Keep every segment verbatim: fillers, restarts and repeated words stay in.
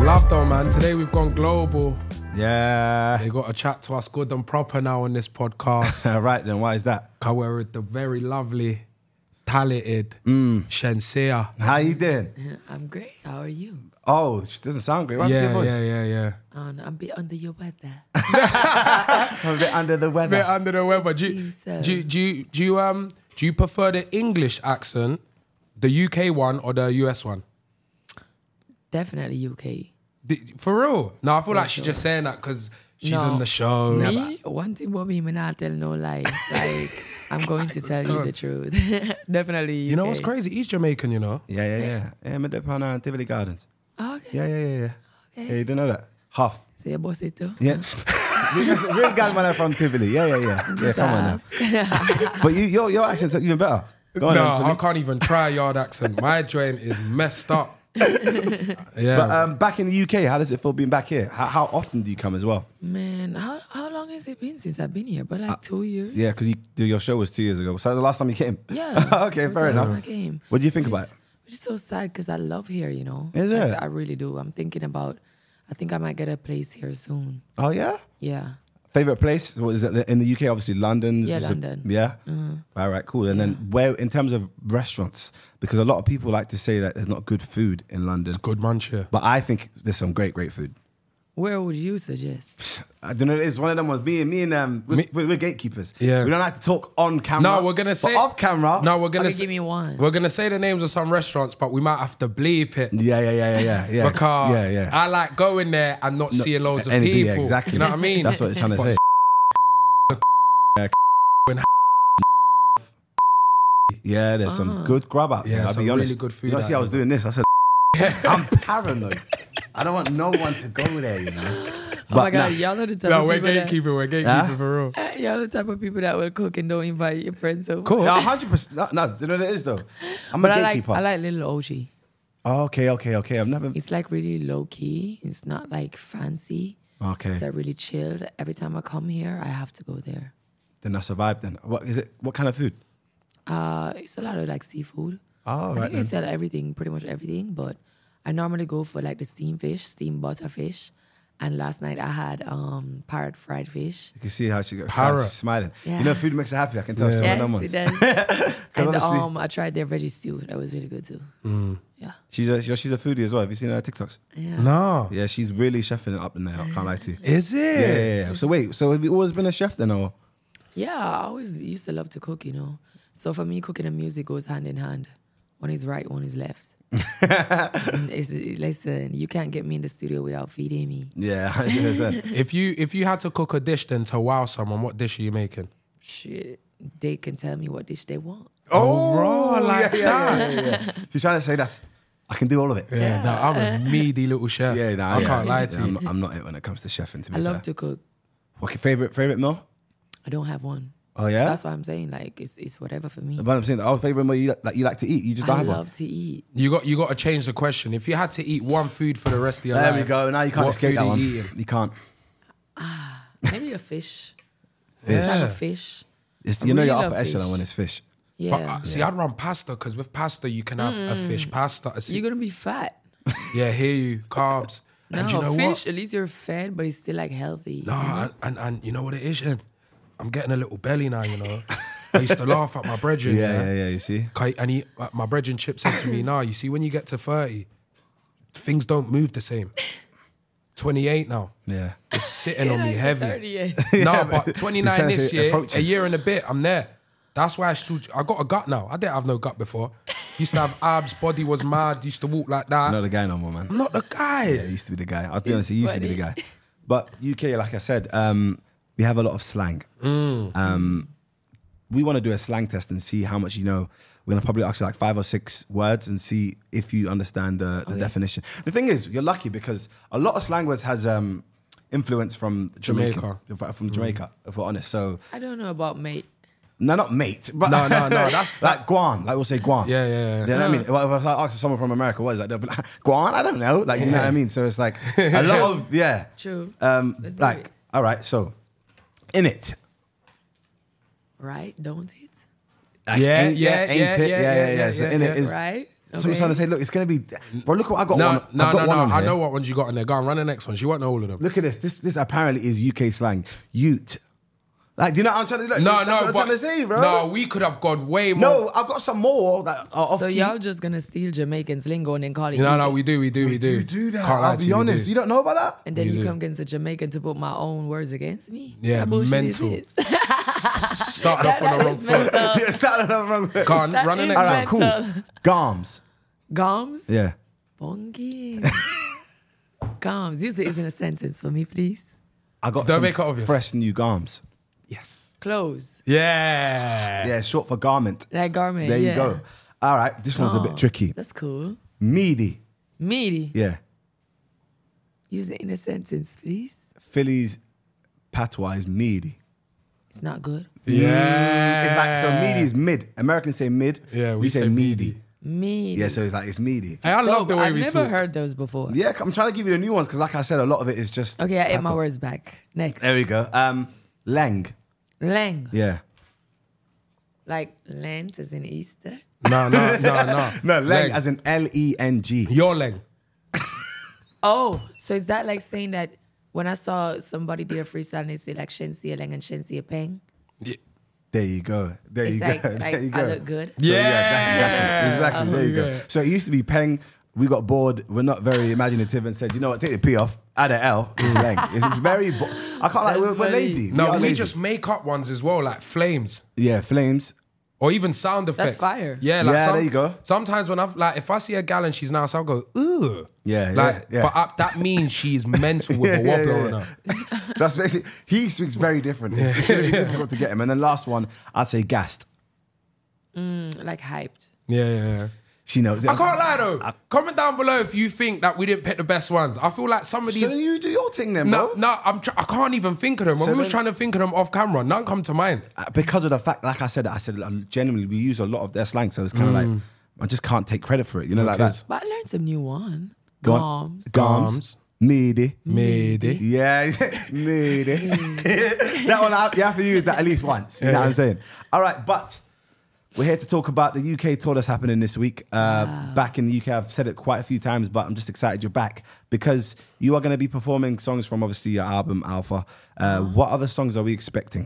Love though, man. Today we've gone global. Yeah. They got to chat to us good and proper now on this podcast. Right then, why is that? Cause we're with the very lovely, talented mm. Shenseea. How you doing? I'm great. How are you? Oh, she doesn't sound great. Why Yeah, your voice? yeah, yeah, yeah. Um, I'm a bit under your weather. I'm a bit under the weather. Bit under the weather. Do you, so. do, you, do, you, do you um do you prefer the English accent, the U K one, or the U S one? Definitely U K. The- For real? No, I feel For like she's sure. just saying that because she's No. on the show. Me, one thing about me, I'm not tell no lies. Like, I'm going to tell you the truth. Definitely U K. You know what's crazy? He's Jamaican, you know. Yeah, yeah, yeah. Yeah, I'm at uh, Tivoli Gardens. Oh, okay. Yeah, yeah, yeah, yeah. Okay. Yeah, you didn't know that? Half. Say a boss it too. Yeah. Real guys man are from Tivoli. Yeah, yeah, yeah. Yeah, Just come on now. ask. But you, your, your accent's even better. Go on No, then, I Philly. can't even try a yard accent. My joint is messed up. Yeah. But um, back in the U K, how does it feel being back here? How, how often do you come as well? Man, how how long has it been since I've been here? But like two years. Yeah, because your show was two years ago. So the last time you came? Yeah. Okay, First fair time enough. I came. What do you think Which about is- it? Which is so sad because I love here, you know. Is Like, it? I really do. I'm thinking about. I think I might get a place here soon. Oh, yeah? Yeah. Favorite place? What is it in the U K? Obviously, London. Yeah, Is it- London. yeah. All right, cool. And then where, in terms of restaurants, because a lot of people like to say that there's not good food in London, Good munch here. but I think there's some great, great food. Where would you suggest? I don't know. It's one of them ones. Me and me and um, we're, Me- we're, we're gatekeepers. Yeah. We don't like to talk on camera. No, we're gonna say but off camera. No, we're gonna Okay, say, give me one. We're gonna say the names of some restaurants, but we might have to bleep it. Yeah, yeah, yeah, yeah, yeah. yeah. Because yeah, yeah. I like going there and not No, seeing loads of any- people. yeah, exactly. You know what I mean? That's what it's trying to But say. Yeah, there's some good grub out there. Yeah, I'll some be honest. really good food You know, out see, I was there. doing this. I said, I'm paranoid. I don't want no one to go there, you know. Oh my God, y'all are the type No, of we're people that, gatekeeping. We're gatekeeping Huh? for real. Uh, y'all the type of people that will cook and don't invite your friends over. Cool. Yeah, one hundred percent. No, no, you know what it is, though? I'm But a I like gatekeeper. I like Little O G. Oh, okay, okay, okay. I've never... It's like really low key. It's not like fancy. Okay. It's like really chilled. Every time I come here, I have to go there. Then that's a vibe then. What is it? What kind of food? Uh, it's a lot of like seafood. Oh, I right think they then. sell everything, pretty much everything. But I normally go for like the steamed fish, steamed butterfish. And last night I had um, parrot fried fish. You can see how she got Parrot. she's smiling. Yeah. You know, food makes her happy. I can tell Yeah. she's one of Yes, them it ones. does. and obviously- um, I tried their veggie stew. That was really good too. Yeah. She's a she's a foodie as well. Have you seen her TikToks? Yeah. No. Yeah, she's really chefing it up in there. I can't lie to you. Is it? Yeah, yeah, yeah. So wait, so have you always been a chef then, or? Yeah, I always used to love to cook, you know. So for me, cooking and music goes hand in hand. One is right, one is left. it's, it's, listen, you can't get me in the studio without feeding me. Yeah, one hundred percent. If you if you had to cook a dish then to wow someone, what dish are you making? Shit, they can tell me what dish they want. Oh, raw like yeah, yeah, yeah, yeah. She's trying to say that I can do all of it. Yeah, no, I'm a meaty little chef. Yeah, nah, I yeah. can't lie to Yeah, you. I'm, I'm not it when it comes to chefing. To be I love fair. to cook. Okay, favorite favorite meal? I don't have one. Oh yeah. That's what I'm saying. Like it's it's whatever for me. But I'm saying, oh, favorite meal you, that you like to eat. You just don't I have one. love to eat. You got you got to change the question. If you had to eat one food for the rest of your There life, we go. Now you can't what escape food that are one. you eating? You can't. Maybe a fish. Fish. Some type Yeah. of fish. It's, I you know really your love upper echelon fish. when it's fish. Yeah. But, uh, see, I'd run pasta because with pasta you can have a fish pasta. A You're gonna be fat. yeah, hear you carbs. No, and you know fish, what? at least you're fed, but it's still like healthy. No, and, and and you know what it is, Shen? I'm getting a little belly now. You know, I used to laugh at my brethren. Yeah, Yeah, yeah, yeah. You see. Kai- And he, uh, my brethren Chip said to me, "Nah, you see, when you get to thirty, things don't move the same. twenty-eight now, Yeah. it's sitting You're on me not even heavy. thirty yet. No, but but twenty-nine you're trying to this say year, approaching. a year and a bit, I'm there. That's why I still, I got a gut now. I didn't have no gut before. Used to have abs, body was mad, used to walk like that. I'm not the guy no more, man. I'm not the guy. Yeah, he used to be the guy. I'll be honest, he used to be the guy. funny. But U K, like I said, um, we have a lot of slang. Mm. Um, we want to do a slang test and see how much you know. We're gonna probably ask you like five or six words and see if you understand the, the Okay. definition. The thing is, you're lucky because a lot of slang words has um, influence from Jamaica. Jamaica. From Jamaica, if we're honest. So I don't know about mate. no, not mate, but No, no, no, that's- like guan. Like we'll say guan. Yeah, yeah, yeah. You know what I mean? Well, if I ask someone from America, what is that? They'll be like, guan? I don't know. Like, you know what I mean? So it's like a lot of, yeah. True. Um, Let's do like, it. all right, so, in it. Right? Don't it? Like, Yeah, ain't- yeah, ain't yeah, it? yeah, yeah, yeah, yeah. So yeah, in yeah. it is, Right? So I'm trying to say, look, it's gonna be. Bro, look what I got. No, one, no, I've got no, one no. on I here. know what ones you got on there. Go on, run the next one. She won't know all of them. Look at this. This this apparently is U K slang. Ute. Like, do you know what I'm trying to look? No, that's no, what I'm but, trying to say, bro. No, we could have gone way more. No, I've got some more that are off So key. y'all just gonna steal Jamaicans lingo and then call it No, U K? no, we do, we do, we, We do. do do that. Can't lie I'll to be you, we honest. do. You don't know about that? And then You you do. come against a Jamaican to put my own words against me? Yeah, What bullshit is mental. this? Started off on the wrong foot. Yeah, start on the wrong foot. Go on, That run the is next All one. right, cool. mental. Garms. Goms? Yeah. Bongi. Goms. Use it as in a sentence for me, please. I got Don't some make it obvious. fresh new garms. Yes. Clothes. Yeah. Yeah, short for garment. Like garment. There you yeah. go. All right, this one's a bit Oh, tricky. That's cool. Meaty. Meaty. Yeah. Use it in a sentence, please. Philly's patois is meaty. It's not good. Yeah. It's like, so meaty is mid. Americans say mid. Yeah, we we, say, say meaty. Meaty. Yeah, so it's like, it's meaty. Hey, I love the way I've we never talk. heard those before. Yeah, I'm trying to give you the new ones because, like I said, a lot of it is just. Okay, I ate my patois. words back. Next. There we go. Um, Lang. Lang. Yeah. Like Lent as in Easter. No, no, no, no. No, Lang Leg. as in L E N G. Your leg. Oh, so is that like saying that when I saw somebody did a freestyle and they say like Shensia Lang and Shensia Peng? Yeah. There you go. There It's you like, go. like there you go. I look good. So, yeah, Yeah. that- exactly. Exactly. There you Oh, yeah. go. So it used to be Peng. We got bored. We're not very imaginative and said, you know what, take the P off. Add an L. It's Lang. It's very. Bo- I can't like. That's We're, we're funny. lazy. No, are we lazy. just make up ones as well, like flames. Yeah, flames. Or even sound effects. fire. Yeah, like Yeah, some- there you go. Sometimes when I've like, if I see a gal and she's nice, I'll go, ooh. Yeah, like, yeah, yeah. But I, that means she's mental with a Yeah, wobbler yeah, on yeah. her. That's basically. He speaks very different. It's really difficult to get him. And then last one, I'd say gassed. Mm, like hyped. Yeah, yeah, yeah. She knows. I can't lie though. Comment down below if you think that we didn't pick the best ones. I feel like some of So these. then you do your thing then, no, bro. no, I'm. Tr- I can't even think of them. When So we was then- trying to think of them off camera, none come to mind. Uh, Because of the fact, like I said, I said um, genuinely we use a lot of their slang, so it's kind of like I just can't take credit for it. You know, like Okay. that. But I learned some new one. Go on. Goms. Garms. Garms. Meaty. Midi. Yeah, meaty. That one, I- you have to use that at least once. You know what I'm saying? All right, but we're here to talk about the U K tour that's happening this week. Uh, Back in the U K, I've said it quite a few times, but I'm just excited you're back because you are going to be performing songs from obviously your album Alpha. Uh, What other songs are we expecting?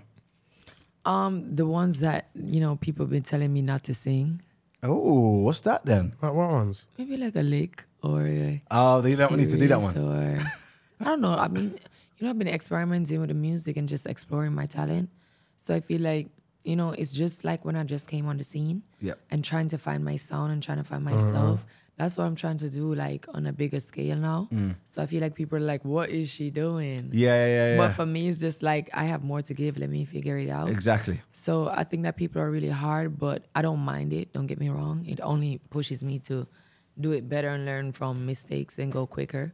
Um, the ones that, you know, people have been telling me not to sing. Oh, what's that then? Like what ones? Maybe like a lick or a Oh, they don't need to do that Curious one. Or I don't know. I mean, you know, I've been experimenting with the music and just exploring my talent. So I feel like, you know, it's just like when I just came on the scene Yep. and trying to find my sound and trying to find myself. That's what I'm trying to do, like on a bigger scale now. So I feel like people are like, what is she doing? Yeah, yeah, yeah. But for me, it's just like, I have more to give. Let me figure it out. Exactly. So I think that people are really hard, but I don't mind it. Don't get me wrong. It only pushes me to do it better and learn from mistakes and go quicker.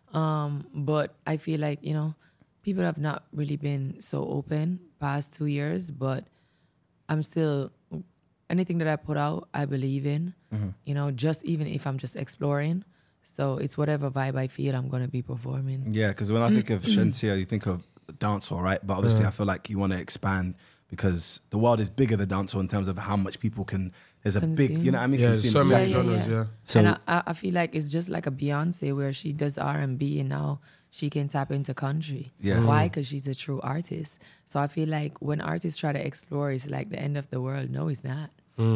Um, but I feel like, you know, people have not really been so open past two years, but I'm still, anything that I put out, I believe in, you know, just even if I'm just exploring. So it's whatever vibe I feel I'm going to be performing. Yeah, because when I think of Shensia, you think of dancehall, right? But obviously, I feel like you want to expand because the world is bigger than dancehall in terms of how much people can. There's a big, Consume. you know what I mean? Yeah, Consume. so many Yeah, yeah, genres. yeah. Yeah. So and I, I I feel like it's just like a Beyonce where she does R and B and now she can tap into country. Yeah. Why? Because she's a true artist. So I feel like when artists try to explore, it's like the end of the world. No, it's not.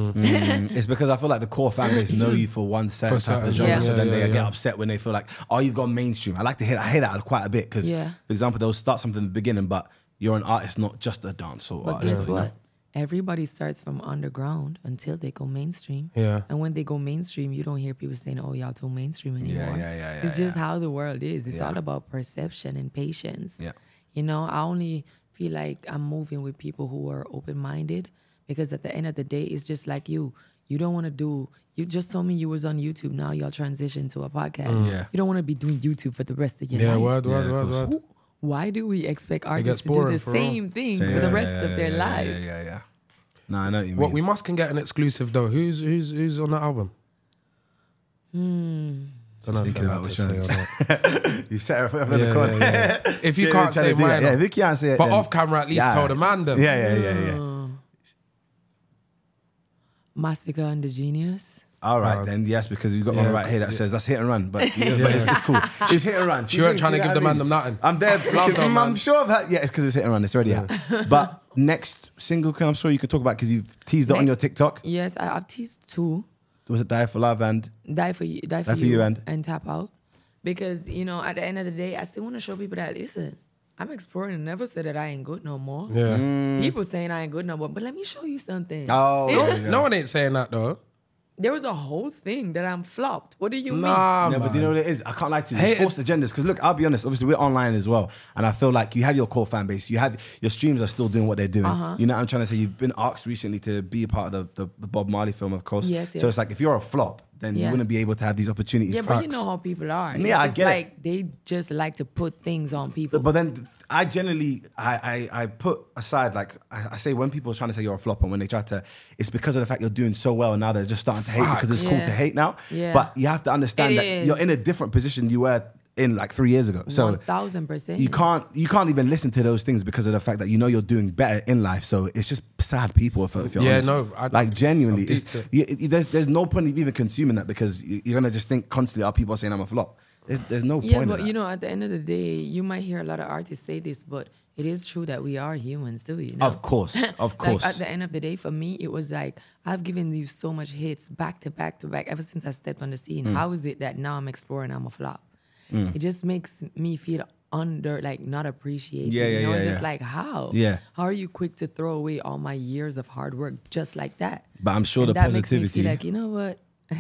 Mm, it's because I feel like the core fan base know you for one certain For type of certain genre, Yeah. so then yeah, they yeah, get yeah. upset when they feel like, oh, you've gone mainstream. I like to hear that. I hear that quite a bit because, Yeah. for example, they'll start something in the beginning, but you're an artist, not just a dancehall But artist. guess you know? what? Everybody starts from underground until they go mainstream. Yeah. And when they go mainstream, you don't hear people saying, oh, y'all too mainstream anymore. yeah, yeah, yeah, It's just yeah. how the world is. It's Yeah. all about perception and patience. Yeah. You know, I only feel like I'm moving with people who are open-minded because at the end of the day, it's just like you. You don't want to do, you just told me you was on YouTube. Now y'all transition to a podcast. Yeah. You don't want to be doing YouTube for the rest of your Yeah, life. word, Yeah, word, of word, course. word. Why do we expect gets artists to do boring the for real. same thing So, for yeah, the rest yeah, of their yeah, lives? Yeah, yeah, yeah. No, I know what you mean. What we must can get an exclusive though. Who's who's who's on the album? Hmm. Don't know if thinking you're about allowed to which say or not. You set her up in the Yeah, corner. yeah, yeah. If you Yeah, can't trying to say do that. mine, Yeah, if you can't say it. but then- off camera at least Yeah. tell the man them. Yeah, yeah, yeah, yeah. Massacre and the Genius. All right, Um, then yes, because we've got yeah, one right here that yeah. says that's hit and run, but, you know, but it's, it's cool. It's hit and run. She weren't trying to give the man them nothing. I'm dead. Love them, I'm man. sure I've had, yeah, it's because it's hit and run. It's already out. But next single, can I'm sure you could talk about because you've teased it on Next- your TikTok. Yes, I, I've teased two. Was it Die for Love and Die for you, die for, Die for you, You and- Tap Out. Because, you know, at the end of the day, I still want to show people that, listen, I'm exploring and never said that I ain't good no more. Yeah. People saying I ain't good no more, but let me show you something. Oh, It- yeah, yeah. No one ain't saying that though. There was a whole thing that I'm flopped. What do you Nah, Yeah, man. but do you know what it is? I can't lie to you. Hey, It's forced agendas. Because look, I'll be honest. Obviously, we're online as well, and I feel like you have your core fan base. You have your streams are still doing what they're doing. Uh-huh. You know what I'm trying to say? You've been asked recently to be a part of the, the, the Bob Marley film, of course. Yes, So yes. it's like if you're a flop, then you Yeah. wouldn't be able to have these opportunities. mean? Yeah, but you Facts. know how people are. It's Yeah, I just get it. like they just like to put things on people. But then th- I generally I, I I put aside like I, I say when people are trying to say you're a flop and when they try to, it's because of the fact you're doing so well and now they're just starting to hate because it's cool Yeah. to hate now. Yeah. But you have to understand It that you're in a is. different position you were in like three years ago. So One thousand percent. you can't you can't even listen to those things because of the fact that you know you're doing better in life. So it's just sad people. If, if you're Yeah, honest. no, I- like genuinely, I've it's, deeped it. you, you- there's there's no point of even consuming that because you- you're gonna just think constantly, "Are people saying I'm a flop?" There's, there's no Yeah, point. but in you that. know, at the end of the day, you might hear a lot of artists say this, but it is true that we are humans too. You know? Of course, of course. Like at the end of the day, for me, it was like I've given you so much hits back to back to back ever since I stepped on the scene. Mm. How is it that now I'm exploring, I'm a flop? It just makes me feel under, like not appreciated. Yeah, yeah, you know, yeah, it's just yeah. like how? Yeah. How are you quick to throw away all my years of hard work just like that? But I'm sure And the that makes me positivity. feel like, you know what?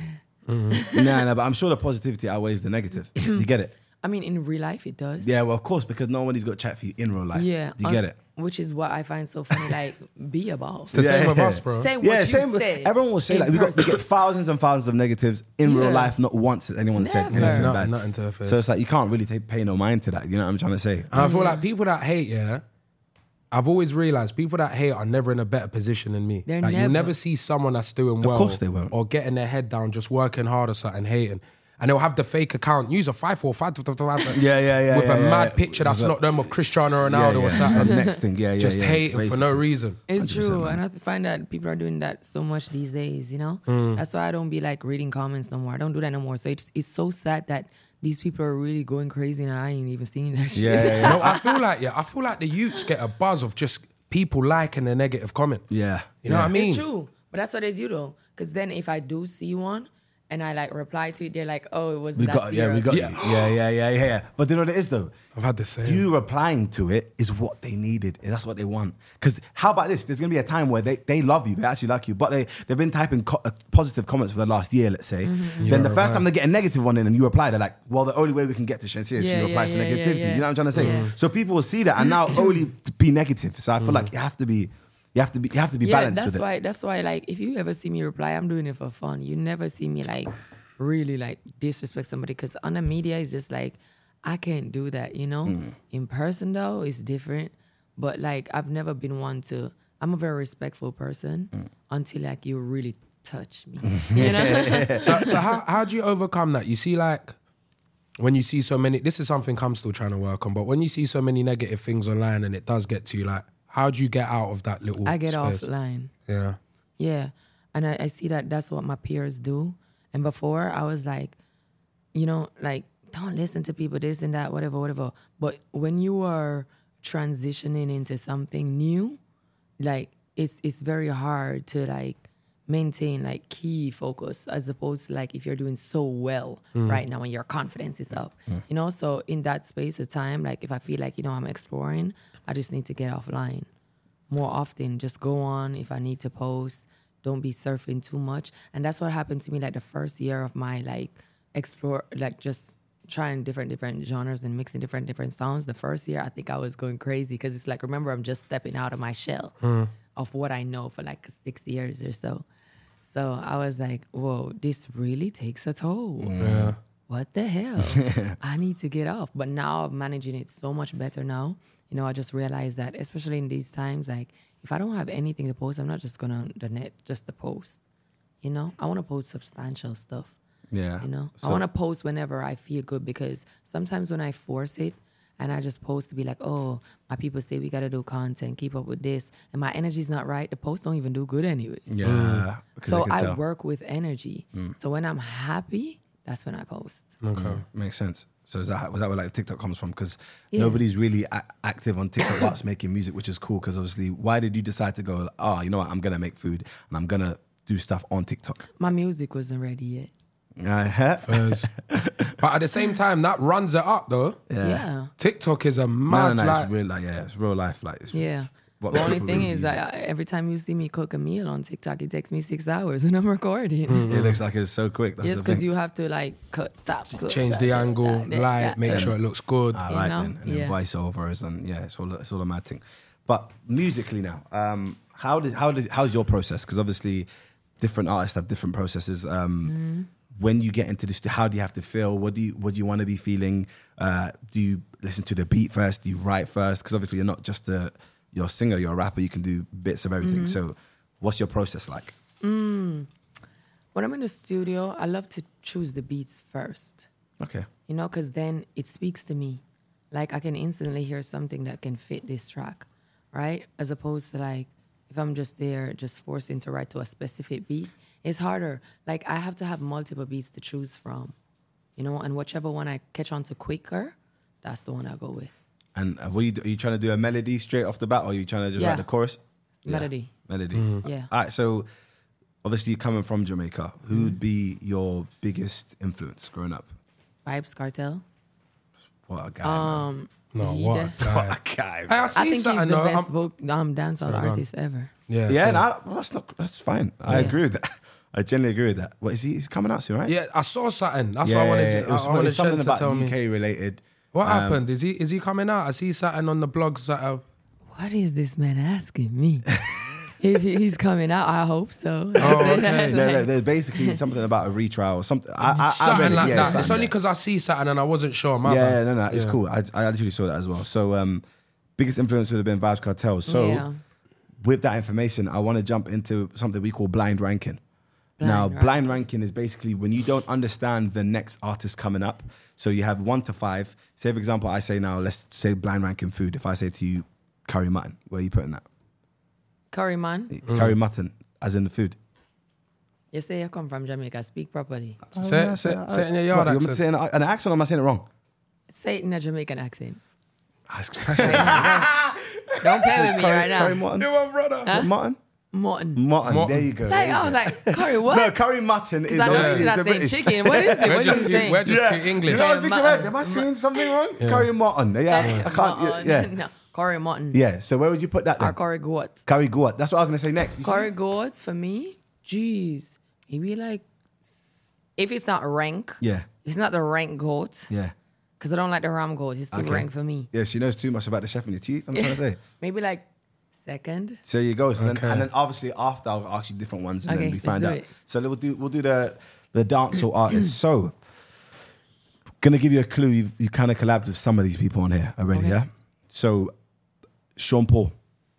no, no, but I'm sure the positivity outweighs the negative. You get it? I mean, in real life, it does. Yeah, well, of course, because no one has got chat for you in real life. Yeah. you un- get it? Which is what I find so funny. Like, be a boss. It's the Yeah, same with yeah. us, bro. Say what Yeah, you same. say. Everyone will say in like we got we person. get thousands and thousands of negatives in real Yeah. life. Not once has anyone said Never. anything Nothing- bad. nothing to her face. So it's like you can't really take, pay no mind to that. You know what I'm trying to say? And I feel like people that hate, yeah, I've always realized people that hate are never in a better position than me. They're like you never. never see someone that's doing well, course they won't. or getting their head down, just working hard or something, hating. And they'll have the fake account, use a five four five Yeah, yeah, yeah. with yeah, a yeah, mad yeah. picture that's Just not them of Cristiano yeah, Ronaldo yeah. or something. It's the next thing. Yeah, yeah. just yeah, hating for no basically. reason. It's one hundred percent, true, man. and I find that people are doing that so much these days. You know, Mm. that's why I don't be like reading comments no more. I don't do that no more. So it's it's so sad that these people are really going crazy, and I ain't even seeing that shit. Yeah, yeah, yeah. No, I feel like yeah, I feel like the youths get a buzz of just people liking the negative comment. Yeah, You know yeah. what I mean? It's true, but that's what they do though. Because then if I do see one and I like reply to it, they're like, "Oh, it was We that got, yeah, we serious." got, Yeah. yeah, yeah, yeah, yeah, yeah. But you know what it is though? I've had the same. You replying to it is what they needed. That's what they want. Because how about this? There's gonna be a time where they, they love you, they actually like you, but they they've been typing co- uh, positive comments for the last year, let's say. Mm-hmm. Then Yeah, the first right. time they get a negative one in and you reply, they're like, well, the only way we can get to Shansia is Yeah, she replies yeah, to yeah, negativity. yeah, yeah. You know what I'm trying to say? Yeah. So people will see that and now only to be negative. So I feel like you have to be, you have to be, you have to be Yeah, balanced that's with it. why. That's why. Like, if you ever see me reply, I'm doing it for fun. You never see me like really like disrespect somebody because on the media it's just like I can't do that. You know, Mm. in person though it's different. But like I've never been one to. I'm a very respectful person Mm. until like you really touch me. You know. so so how how do you overcome that? You see, like when you see so many. This is something I'm still trying to work on. But when you see so many negative things online and it does get to you, like how do you get out of that little? I get space? offline. Yeah. Yeah. And I, I see that that's what my peers do. And before I was like, you know, like, don't listen to people, this and that, whatever, whatever. But when you are transitioning into something new, like it's it's very hard to like maintain like key focus as opposed to like if you're doing so well right now and your confidence is up. You know, so in that space of time, like if I feel like, you know, I'm exploring, I just need to get offline more often. Just go on if I need to post. Don't be surfing too much. And that's what happened to me like the first year of my like explore, like just trying different different genres and mixing different different sounds. The first year I think I was going crazy because it's like, remember, I'm just stepping out of my shell of what I know for like six years or so. So I was like, whoa, this really takes a toll. Yeah. What the hell? I need to get off. But now I'm managing it so much better now. You know, I just realized that, especially in these times, like if I don't have anything to post, I'm not just going on the net just to post. You know, I want to post substantial stuff. Yeah. You know, So- I want to post whenever I feel good because sometimes when I force it and I just post to be like, oh, my people say we gotta do content, keep up with this, and my energy's not right, the post don't even do good anyways. Yeah. because So they can I tell. work with energy. So when I'm happy, that's when I post. Okay. Makes sense. So is that was that where like TikTok comes from? Because Yeah. nobody's really a- active on TikTok whilst making music, which is cool. Because obviously, why did you decide to go? Oh, you know what? I'm gonna make food and I'm gonna do stuff on TikTok. My music wasn't ready yet. Uh-huh. Fairs. But at the same time, that runs it up though. Yeah. Yeah. TikTok is a No, mad no, no, like, it's real. Like, yeah, it's real life. Like, it's Yeah. what the only people thing really is use that I, every time you see me cook a meal on TikTok, it takes me six hours when I'm recording. it. It looks like it's so quick. That's Just the because thing. you have to like cut, stop, cut, change stop, the cut, angle, that, that, light, that, make that. sure it looks good. I You like know? then, and then Yeah. voiceovers, and yeah, it's all it's all a mad thing. But musically now, um, how did how does how's your process? Because obviously, different artists have different processes. Um, Mm-hmm. When you get into this, how do you have to feel? What do you what do you want to be feeling? Uh, do you listen to the beat first? Do you write first? Because obviously, you're not just a you're a singer, you're a rapper. You can do bits of everything. Mm-hmm. So, what's your process like? When I'm in the studio, I love to choose the beats first. Okay. You know, because then it speaks to me. Like I can instantly hear something that can fit this track, right? As opposed to like if I'm just there, just forcing to write to a specific beat, it's harder. Like I have to have multiple beats to choose from, you know, and whichever one I catch on to quicker, that's the one I go with. And uh, what are you, do- are you trying to do a melody straight off the bat, or are you trying to just Yeah. write the chorus? Melody. Melody. Yeah. All right. So, obviously, coming from Jamaica, who Mm. would be your biggest influence growing up? Vibes Cartel. What a guy! man. Um, No, He what de- a guy. What a guy! Hey, I man. I see think he's something the though. best I'm- voc- um, dancehall Sorry, go on. artist ever. yeah, yeah, so- no, well, that's not. That's fine. I Yeah. agree with that. I genuinely agree with that. What is he? He's coming out soon, right? yeah. I saw something. That's yeah. what I wanted. it was, I, I wanted it's something Shen to about tell U me. K related. What Um, happened? Is he is he coming out? I see something on the blogs that are, What is this man asking me? If he- he's coming out, I hope so. Oh, okay. No, no, there's basically something about a retrial or something. I, I, I something read it, like yeah, that. something It's only there. because I see something and I wasn't sure. My yeah, bad. no, no, it's Yeah. cool. I, I actually saw that as well. So, um, biggest influence would have been Vibes Cartel. So, Yeah. with that information, I want to jump into something we call blind ranking. Blind now, ranking. blind ranking is basically when you don't understand the next artist coming up. So you have one to five. Say, for example, I say now, let's say blind ranking food. If I say to you, curry mutton, where are you putting that? Curry man, Curry mutton, as in the food. you say you come from Jamaica, speak properly. Say, it- say, it- say it in your yard What, you want me to accent. say an, an accent or am I saying it wrong? Say it in a Jamaican accent. Ask- Don't play with me curry, right now. curry mutton? You want brother? Mutton? Mutton. Mutton, Mutton. there you go. Like there you I was go. like, curry what? No, curry mutton is Because I know obviously she's not the saying British. chicken. What is it? We're What are just you too, saying? we're just too English. You know, I was Yeah, thinking, mutton. right, am I saying something wrong? Curry mutton. Yeah, I can't. Yeah. no, curry mutton. Yeah, so where would you put that Or then? curry goat. Curry goat. That's what I was going to say next. You see? Curry goats for me, jeez, maybe like if it's not rank, Yeah, it's not the rank goat yeah. because I don't like the ram goat. It's too Okay. rank for me. Yeah, she knows too much about the chef in your teeth, I'm trying to say. Maybe like second. So there you go. So Okay. then, and then obviously after I'll ask you different ones and Okay, then we let's find do out. it. So we'll do we'll do the the dancehall artists. So gonna give you a clue. You've you kind of collabed with some of these people on here already, Okay. yeah? So Sean Paul.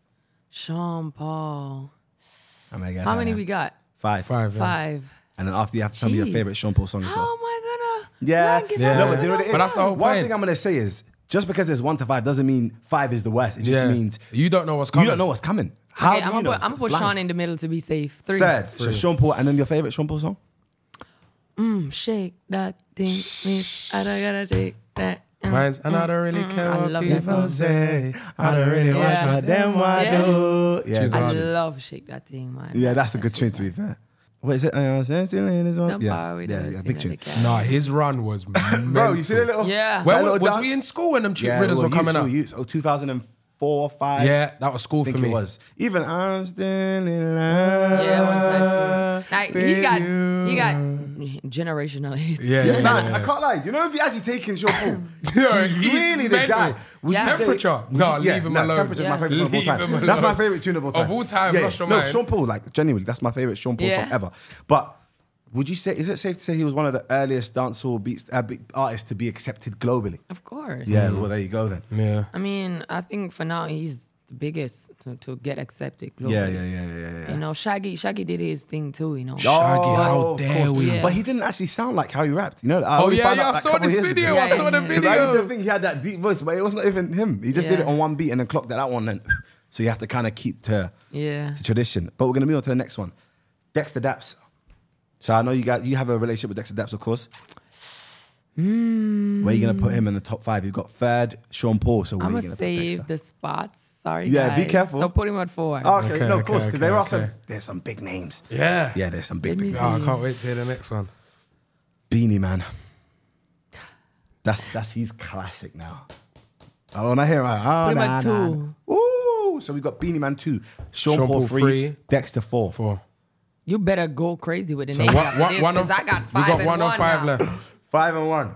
Sean Paul. How many guys? How I many have? we got? Five. Five. yeah. Five. And then after you have to tell me your Jeez. favorite Sean Paul song as well. How am I gonna Yeah, rank it Yeah. up? No, but you know what it is? But that's the whole One point. thing I'm gonna say is just because there's one to five doesn't mean five is the worst. It just Yeah. means You don't know what's coming. you don't know what's coming. How Okay, do I'm you gonna know? put, I'm gonna It's put blind. Sean in the middle to be safe. Three. Third. So Three. Sean Paul, and then your favorite Sean Paul song? Mm, shake that thing, miss. I don't gotta take that. Mm, Mine's, and I don't really mm, care I what love that people song. say. I don't really watch Yeah. my Them why Yeah. do. Yeah, Choose I hard. love shake that thing, man. yeah, that's a good tune shit, to be fair. What is it? Uh, still in this one? Don't Yeah, borrow with yeah, us, yeah, sing big at tune. the cat. Nah, his run was Bro, you see the little Yeah. Where that was, little was dance? we in school when them cheap Yeah, riddles we were were coming youth, out? we were youth. Oh, two thousand four or five. Yeah, that was school I think for me. it was. Even I'm still in love. Yeah, that was nice. Like he with got you. he got generational hits. Yeah, Yeah, yeah, man, yeah. I can't lie. You know, if you're actually taking Sean Paul, Yeah, he's, he's really the mental. guy. Would Yeah. you say- Temperature? would No, you- yeah, leave him no, alone. Temperature's my Yeah. favorite song of all Leave time. him That's my alone. favorite tune of all time. Of all time, yeah, lost your no, mind. Sean Paul, like genuinely, that's my favorite Sean Paul Yeah. song ever. But would you say, is it safe to say he was one of the earliest dancehall beats uh, big artists to be accepted globally? Of course. Yeah, well, there you go then. Yeah. I mean, I think for now he's the biggest to, to get accepted globally. Yeah, yeah, yeah, yeah, yeah. You know, Shaggy Shaggy did his thing too. You know. Shaggy, how Oh, of dare course. we? Yeah. But he didn't actually sound like how he rapped. You know. I Oh only yeah, found yeah. out I like a saw couple this years video. ago. Yeah, I saw the yeah. Because I used to video. think he had that deep voice, but it wasn't even him. He just did it Yeah. on one beat and then clocked that out one. And so you have to kind of keep to, Yeah. to tradition. But we're gonna move on to the next one. Dexter Daps. So I know you guys, you have a relationship with Dexter Daps, of course. Mm. Where are you gonna put him in the top five? You've got third, Sean Paul. So where I'm are you gonna gonna put save Dexter? the spots. Sorry, Yeah, be guys. careful. So put him at four. Oh, okay, Okay, no, of okay, course, because okay, there are okay. some, there's some big names. Yeah. Yeah, there's some big, Let big me names. Oh, I see. can't wait to hear the next one. Beanie Man. That's that's he's classic now. Oh, and I hear right. Oh, Put him nah, at nah. two. Ooh, so we got Beanie Man two, Sean, Sean Paul, Paul three, three, Dexter four. Four. You better go crazy with the So name. one, after one, this, one 'cause of I got we five got and one one on five now. left. Five and one.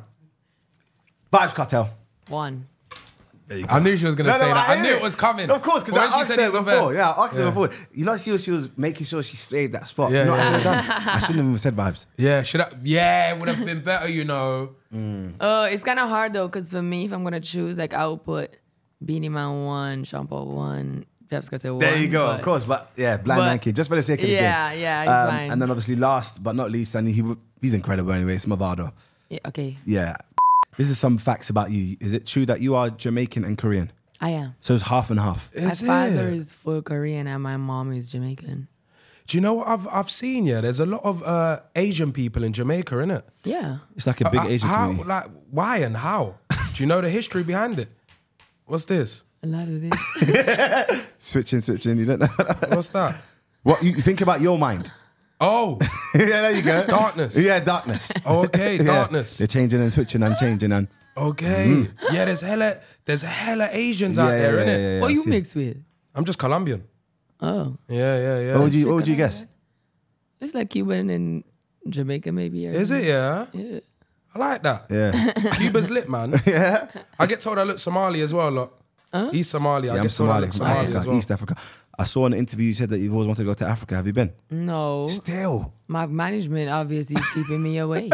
Vibes Cartel. One. There you I knew she was gonna No, no, say that. I hear knew it was coming. Of course, because When I she asked said her he's the before. best. Yeah, I asked her Yeah. before. You know, she was, she was making sure she stayed that spot. Yeah, you know what yeah. I should have done? I shouldn't have even said Vibes. Yeah, should I? Yeah, it would have been better, you know. Uh, it's kind of hard though, because for me, if I'm gonna choose, like I would put Beanie Man one, Sean Paul one, Vybz Kartel one. There you go, but- of course. But yeah, Blind but- Man Kid, just for the sake of the Yeah, game. yeah, he's Um, fine. and then obviously last but not least, and he he's incredible anyway, it's Mavado. Yeah, okay, Yeah. This is some facts about you. Is it true that you are Jamaican and Korean? I am. So it's half and half. Is my father it? is full Korean and my mom is Jamaican. Do you know what I've I've seen? Yeah, there's a lot of uh, Asian people in Jamaica, innit? Yeah. It's like a big Uh, Asian how, community. like, why and how? Do you know the history behind it? What's this? A lot of this. Switching, switching. You don't know. What's that? What you you think about your mind? Oh, Yeah, there you go. Darkness. Yeah, darkness. Oh, okay, Yeah. darkness. They're changing and switching and changing and Okay. Yeah, there's hella there's hella Asians yeah, out there, yeah, innit? yeah, yeah, what I you see. mix with? I'm just Colombian. Oh, Yeah, yeah, yeah. What would you What would you guess? it's like Cuban and Jamaica, maybe. Or Is it? Yeah. Yeah. I like that. Yeah, Cuba's lit, man. yeah. I get told I look Somali as well, look. He's Somali. I Yeah, I'm get told I Somali look from Somali Africa, as well. East Africa. I saw in an interview you said that you've always wanted to go to Africa. Have you been? No, Still. my management obviously is keeping me away.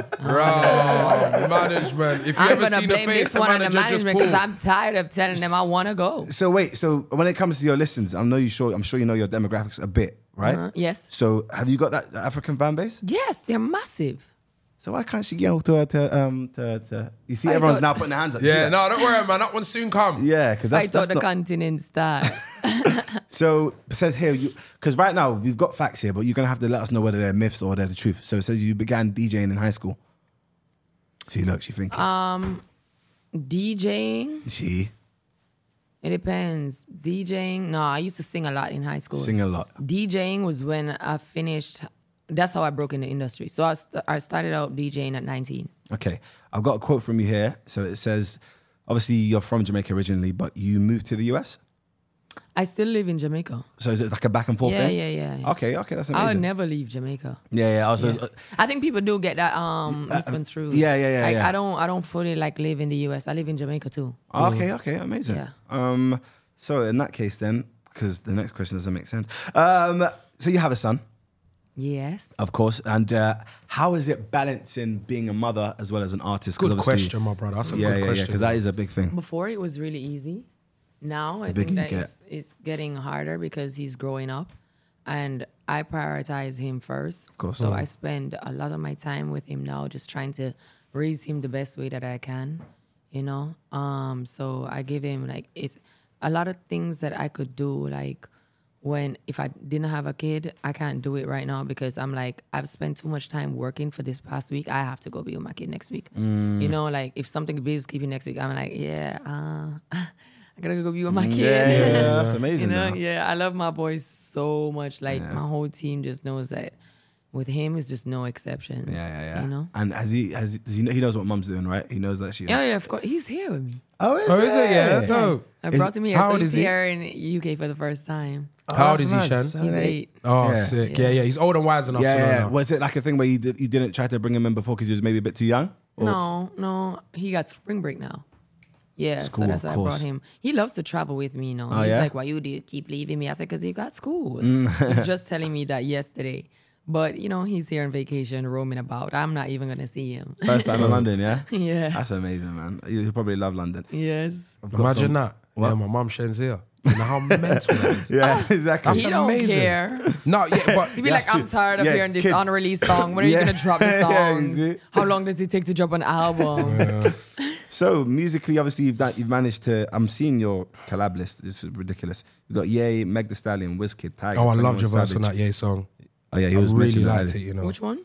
Bro, management. If you I'm ever gonna seen a blame face, this the one on the manager just management because pulled. I'm tired of telling them I want to go. So wait. So when it comes to your listens, I know you sure. I'm sure you know your demographics a bit, right? Uh, yes. So have you got that African fan base? Yes, they're massive. So why can't she get to to um to, to you see I everyone's thought- now putting their hands up. You see Yeah, that? no, don't worry, man. That one soon come. Yeah, because that's, Fight out that's the not, continent style. so it says here you because right now we've got facts here, but you're gonna have to let us know whether they're myths or they're the truth. So it says you began DJing in high school. See, look, she thinking. Um, DJing, See, it depends. DJing, no, I used to sing a lot in high school. sing a lot. DJing was when I finished. That's how I broke in the industry. So I, st- I started out DJing at nineteen. Okay, I've got a quote from you here. So it says, obviously you're from Jamaica originally, but you moved to the U S. I still live in Jamaica. So is it like a back and forth Yeah, thing? yeah, yeah, yeah. Okay, okay, that's I would amazing. never leave Jamaica. yeah, yeah. I was, Yeah. I think people do get that um misconstrued. yeah, yeah, yeah, Like, yeah. I don't I don't fully like live in the U S. I live in Jamaica too. Okay, okay, amazing. Yeah. Um, so in that case, then, because the next question doesn't make sense. Um, so you have a son, Yes. of course, and uh, how is it balancing being a mother as well as an artist? 'Cause Good obviously- question, my brother. That's a Yeah, good yeah, yeah, question. because that is a big thing. Before it was really easy. Now I The bigger think you that get. it's, it's getting harder because he's growing up, and I prioritize him first. Of course. So Mm. I spend a lot of my time with him now, just trying to raise him the best way that I can. You know. Um. So I give him like it's a lot of things that I could do like. When if I didn't have a kid, I can't do it right now because I'm like I've spent too much time working for this past week. I have to go be with my kid next week. Mm. You know, like if something big is keeping next week, I'm like, yeah, uh, I gotta go be with my kid. Yeah, yeah, yeah, that's amazing. You know, though. yeah, I love my boys so much. Like my whole team just knows that with him, it's just no exceptions. Yeah, yeah, yeah. You know. And has he has he, does he, know, he knows what mum's doing, right? He knows that she. Yeah, yeah, of course. He's here with me. Oh, is Oh, is it? Yeah, dope. I Is- brought him here. how So old he's is he? here in U K for the first time. How old is he, that's Shan? nice. Seven, He's eight. eight. Oh, Yeah. sick. Yeah, yeah. He's old and wise enough Yeah, to know yeah. now. Was it like a thing where you did, you didn't try to bring him in before because he was maybe a bit too young? Or- No, no, he got spring break now. Yeah, School, so that's of why I brought course. him. He loves to travel with me, you know. Oh, He's yeah? like, why you do you keep leaving me? I said, because you got school. Mm. He's just telling me that yesterday. But, you know, he's here on vacation, roaming about. I'm not even going to see him. First time in London, yeah? Yeah. That's amazing, man. You probably love London. Yes. I've got Imagine some- that. What? Yeah, my mum Shen's here. You know how mental that is. Yeah, exactly. That's He don't amazing. care. No, yeah, but He'd be Yeah, like, it's I'm true. tired of Yeah, hearing this kids. unreleased song. When are you Yeah. going to drop the Yeah, you songs? see? How long does it take to drop an album? So musically, obviously, you've done, you've managed to. I'm seeing your collab list. This is ridiculous. You've got Ye, Meg Thee Stallion, Wizkid, Tiger. oh, I twenty-one loved your verse on Savage. that Ye song. Oh yeah, he I was really mentioning liked that. it, you know. Which one?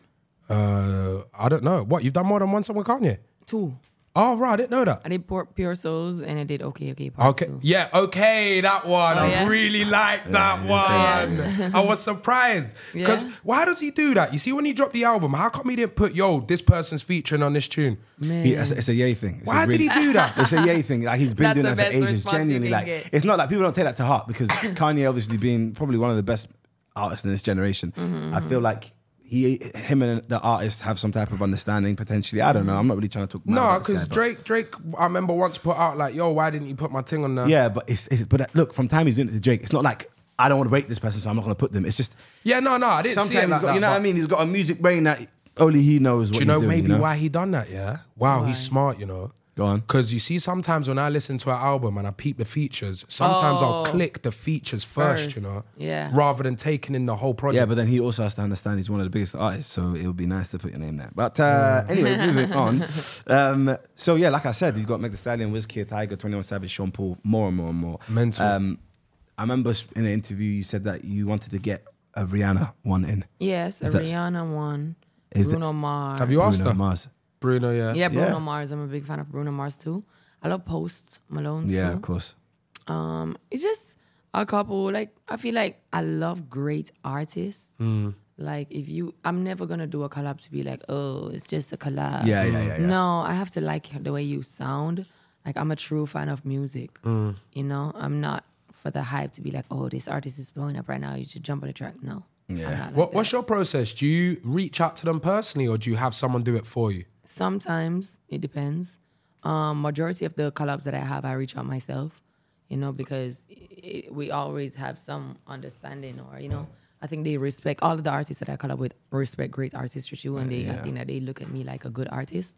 Uh, I don't know. What, you've done more than one song with Kanye? Two. Oh, right, I didn't know that. I did Pure, Pure Souls and I did Okay, Okay, Part Okay, Two. yeah, okay, that one. Oh, I yeah? really liked that one. I was surprised. Because Yeah? why does he do that? You see, when he dropped the album, how come he didn't put, yo, this person's featuring on this tune? Man. He, it's, it's a Ye thing. It's Why a did he do that? It's a Ye thing. Like he's been That's doing the that for best ages. response you Genuinely, can like get. it's not like people don't take that to heart because Kanye obviously being probably one of the best artists in this generation. Mm-hmm, I feel like he, him, and the artist have some type of understanding potentially. I don't know. I'm not really trying to talk. mad No, about this because guy, but- Drake, Drake, I remember once put out like, yo, why didn't you put my thing on there? Yeah, but it's, it's but look, from time he's doing it to Drake, it's not like I don't want to rate this person, so I'm not going to put them. It's just Yeah, no, no, I didn't sometimes see it he's like got, that. you know but what I mean. He's got a music brain that only he knows what Do you know he's doing. maybe you know? why he done that, yeah? Wow, Why? he's smart, you know. Go on. Because you see, sometimes when I listen to an album and I peep the features, sometimes I'll Oh. click the features first, First, you know, yeah. rather than taking in the whole project. Yeah, but then he also has to understand he's one of the biggest artists, so it would be nice to put your name there. But uh, anyway, moving on. Um, so yeah, like I said, you've got Meg Thee Stallion, Wizkid, Tiger, twenty-one Savage, Sean Paul, more and more and more. Mental. Um, I remember in an interview you said that you wanted to get a Rihanna one in. Yes, a Is that- Rihanna one. Is that- Bruno Mars. Have you asked Bruno her? Mars. Bruno, yeah. Yeah, Bruno Yeah. Mars. I'm a big fan of Bruno Mars too. I love Post Malone too. Yeah, of course. Um, it's just a couple. Like I feel like I love great artists. Mm. Like if you, I'm never gonna do a collab to be like, oh, it's just a collab. Yeah, yeah, yeah, yeah. No, I have to like the way you sound. Like I'm a true fan of music. Mm. You know, I'm not for the hype to be like, oh, this artist is blowing up right now. You should jump on the track. No. Yeah. I'm not like What, that. what's your process? Do you reach out to them personally or do you have someone do it for you? Sometimes it depends. Um, majority of the collabs that I have, I reach out myself, you know, because it, we always have some understanding, or you know, I think they respect all of the artists that I collab with. Respect great artistry too, and they I think that they look at me like a good artist.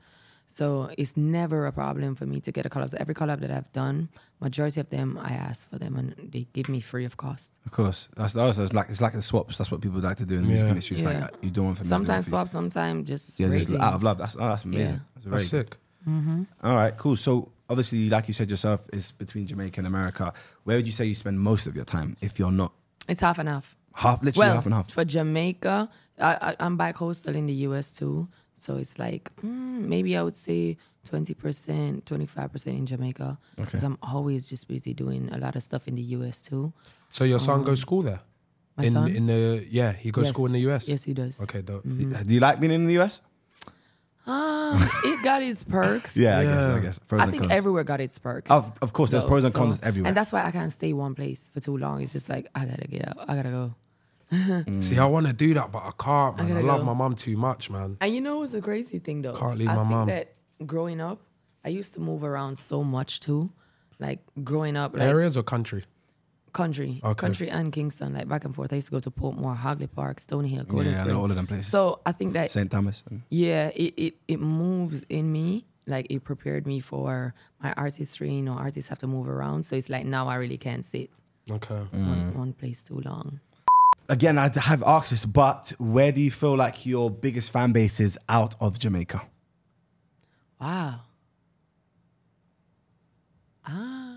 So it's never a problem for me to get a collab. Every collab that I've done, majority of them I ask for them, and they give me free of cost. Of course. That's also it's like it's like the swaps. That's what people like to do in the music Yeah. industry. It's Yeah. like you do one for me. I do one Sometimes for you. swap, sometimes just Yeah, just ratings. out of love. That's oh, that's amazing. Yeah. That's very That's good. sick. All right, cool. So obviously, like you said yourself, it's between Jamaica and America. Where would you say you spend most of your time if you're not It's half and half. half, literally Well, half and half? for Jamaica, I, I, I'm bi-coastal in the U S too. So it's like, mm, maybe I would say twenty percent, twenty-five percent in Jamaica. Because I'm always just busy doing a lot of stuff in the U S too. So your son goes school there? My in, son? In the, yeah, he goes Yes. school in the U S? Yes, he does. Okay, dope. Do you like being in the U S? Um, it got its perks. Yeah, I guess. Yeah. I guess. Pros I and think cons. everywhere got its perks. Of, of course, there's though, pros and so- cons everywhere. And that's why I can't stay one place for too long. It's just like, I gotta get out. I gotta go. See, I want to do that, but I can't, man. I, gotta love go. my mum too much, man. And you know what's the crazy thing though? Can't leave I my think mum. that growing up, I used to move around so much too. Like growing up, like Areas or country? country, Okay. country and Kingston, like back and forth. I used to go to Portmore, Hagley Park, Stony Hill, Golden yeah, I Spring. know all of them places. So I think that Saint Thomas. And, yeah, it, it it moves in me. Like it prepared me for my artistry. You know, artists have to move around. So it's like now I really can't sit Okay. Mm. one, one place too long. again, I have asked this, but where do you feel like your biggest fan base is out of Jamaica? Wow. Ah.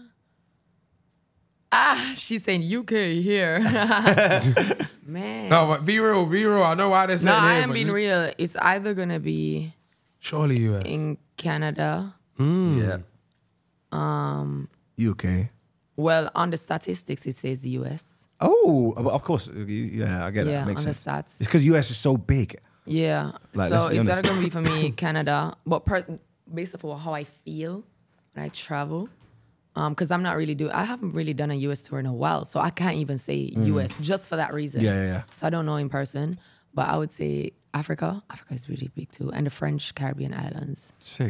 Ah, she's saying U K here. Man. No, but be real, be real. I know why they're No, saying I here, am but being just- real. It's either gonna be Surely U S. in Canada. Yeah. Um. U K. Well, on the statistics, it says U S. Oh, of course. Yeah, I get it. Yeah, It makes on the sense. stats. It's because U S is so big. Yeah. Like, so let's be it's honest. either gonna be for me Canada, but per- based off of how I feel when I travel, because I'm not really do. I haven't really done a U S tour in a while, so I can't even say U S just for that reason. Mm. Yeah, yeah, yeah. So I don't know in person, but I would say Africa. Africa is really big too, and the French Caribbean islands. Sick.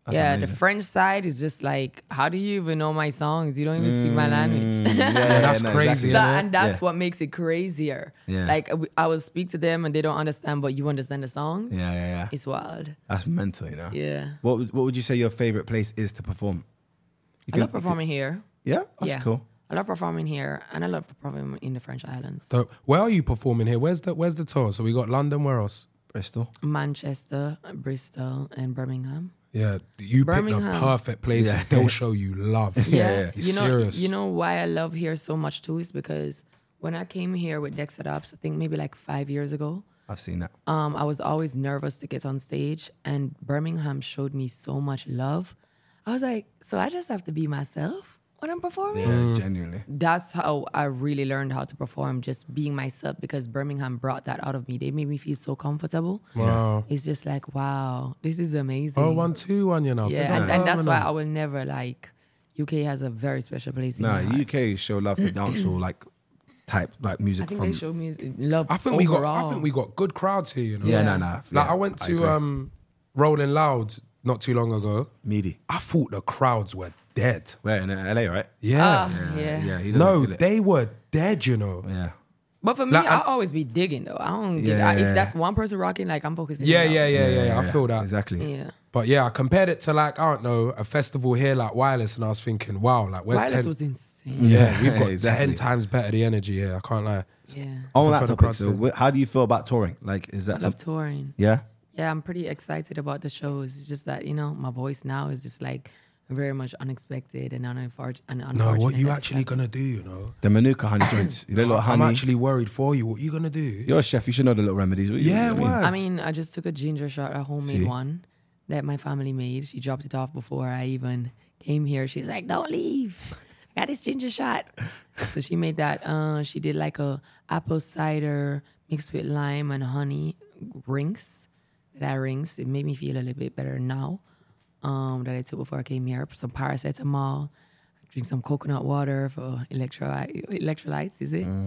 That's yeah, amazing. the French side is just like, how do you even know my songs? You don't even speak my language. Mm, yeah, Yeah, that's no, crazy, exactly. So, innit? and that's Yeah. what makes it crazier. Yeah. Like I- I will speak to them and they don't understand, but you understand the songs. Yeah, yeah, yeah. It's wild. That's mental, you know. Yeah. What would, what would you say your favorite place is to perform? You I can- love performing here. Yeah, that's yeah. cool. I love performing here and I love performing in the French Islands. So where are you performing here? Where's the Where's the tour? So we got London. Where else? Bristol. Manchester, Bristol, and Birmingham. Yeah, you picked the Birmingham. perfect places. Yeah. They'll show you love. Yeah, You're you know, serious. you know why I love here so much too is because when I came here with Dexter Dobbs, I think maybe like five years ago, I've seen that. um, I was always nervous to get on stage, and Birmingham showed me so much love. I was like, so I just have to be myself when I'm performing. Yeah, genuinely. That's how I really learned how to perform, just being myself, because Birmingham brought that out of me. They made me feel so comfortable. Wow. It's just like, wow, this is amazing. Oh, one, two, one, you know. Yeah, Big and, up and that's why Birmingham. I will never like, U K has a very special place in Nah, my heart. U K show love to dancehall like type like I music think from. they show me love I think we got. overall. I think we got good crowds here. You know. yeah, Yeah. no, no. Like yeah, I went to agree. um, Rolling Loud not too long ago. Meaty. I thought the crowds were dead. Where in L A, right? Yeah. Ah, yeah. yeah. He doesn't no, feel it. they were dead. You know. Yeah. But for me, Like, I'll I'm- always be digging though. I don't get Yeah, I, yeah, if yeah. that's one person rocking, like I'm focusing. Yeah, on yeah, that. yeah, yeah, yeah. I feel that. Exactly. Yeah. But yeah, I compared it to like I don't know a festival here like Wireless, and I was thinking, wow, like we're Wireless ten. was insane. yeah, we've got Exactly. ten times better the energy here. I can't lie. Yeah. On that prefer the topic, crowd so too. wh- how do you feel about touring? Like, is I that love some- touring. yeah? Yeah, I'm pretty excited about the shows. It's just that, you know, my voice now is just like very much unexpected and unfor- and No, unfortunate. what you that it's actually happening. gonna do? You know, The Manuka honey joints. You know, little I'm honey. actually worried for you. What you gonna do? You're a chef. You should know the little remedies. What you- Yeah, what you mean? word. I mean, I just took a ginger shot, a homemade See? one that my family made. She dropped it off before I even came here. She's like, "Don't leave. I got this ginger shot." So she made that. Uh, she did like a apple cider mixed with lime and honey rinse. That rinse. It made me feel a little bit better now. Um, that I took before I came here. Some paracetamol. Drink some coconut water for electrolyte, electrolytes. Is it?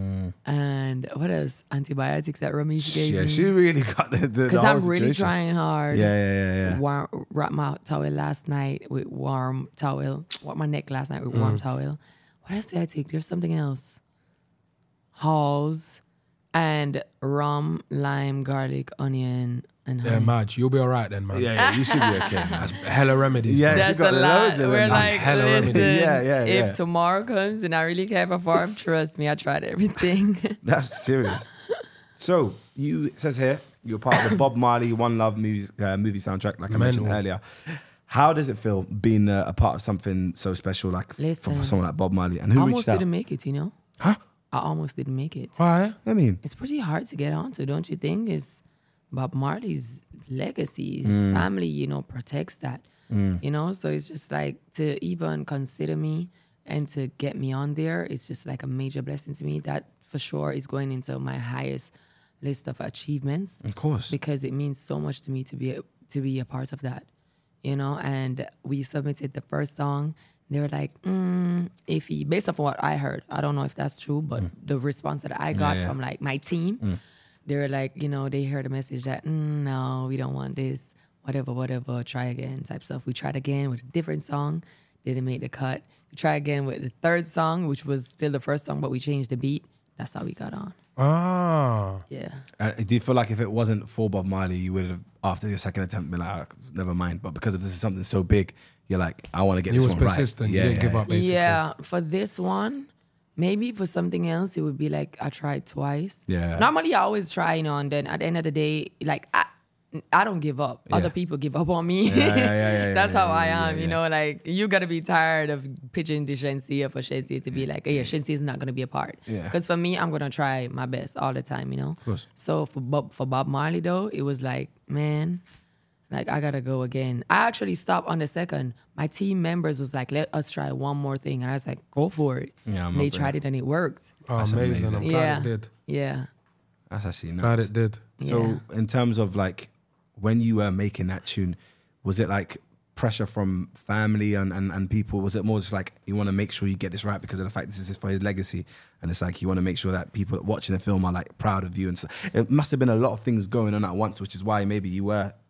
And what else? Antibiotics that Ramesh gave Yeah, me. she really got the, the, Because the whole I'm really situation. trying hard. Yeah, yeah, yeah, yeah. Warm, wrap my towel last night with warm towel. Wrap my neck last night with warm Mm. towel. What else did I take? There's something else. Halls and rum, lime, garlic, onion, and honey. Yeah, Madge, you'll be all right then, man. Yeah, yeah, you should be okay, man. That's hella remedies. Yeah, bro. she That's got a lot. loads of We're remedies. like, Hella listen, remedies. Yeah, yeah, yeah. if tomorrow comes and I really can't perform, trust me, I tried everything. That's serious. So you it says here you're part of the Bob Marley One Love movie, uh, movie soundtrack, like I mentioned Mental. earlier. How does it feel being uh, a part of something so special, like f- for, Listen. for someone like Bob Marley? And who almost reached out? didn't make it, you know? Huh? I almost didn't make it. Why? I mean, It's pretty hard to get onto, don't you think? It's Bob Marley's legacy, Mm. his family, you know, protects that. You know, so it's just like to even consider me and to get me on there, it's just like a major blessing to me. That for sure is going into my highest list of achievements of course. because it means so much to me to be to be a part of that, you know. And we submitted the first song. They were like, mm, iffy, based off of what I heard. I don't know if that's true, but the response that I got yeah. from like my team, they were like, you know, they heard a message that, mm, no, we don't want this, whatever, whatever, try again type stuff. We tried again with a different song, didn't make the cut. We tried again with the third song, which was still the first song, but we changed the beat. That's how we got on. Ah. Yeah. Uh, do you feel like if it wasn't for Bob Marley, you would have, after your second attempt, been like, "Ah, never mind. But because of this is something so big, you're like, I want to get You this was one persistent. right. You didn't give up, basically. Yeah, for this one, maybe for something else, it would be like I tried twice. Yeah. Normally, I always try, you know, and then at the end of the day, like I, I don't give up. Yeah. Other people give up on me. Yeah, yeah, yeah, yeah, That's yeah, how I yeah, am, yeah, you yeah. know. Like you gotta be tired of pitching to Shensia for Shensia to be like, hey, yeah, Shensia is not gonna be a part. Yeah. Because for me, I'm gonna try my best all the time, you know. Of course. So for Bob, for Bob Marley though, it was like, man. Like, I gotta go again. I actually stopped on the second. My team members was like, let us try one more thing. And I was like, go for it. Yeah, I'm and they up there. tried it and it worked. Oh, That's amazing. amazing. I'm Yeah. glad it did. Yeah. That's actually nice. Glad it did. So Yeah. in terms of like when you were making that tune, was it like pressure from family and, and, and people? Was it more just like you want to make sure you get this right because of the fact this is for his legacy, and it's like you want to make sure that people watching the film are like proud of you and stuff. It must have been a lot of things going on at once, which is why maybe you were.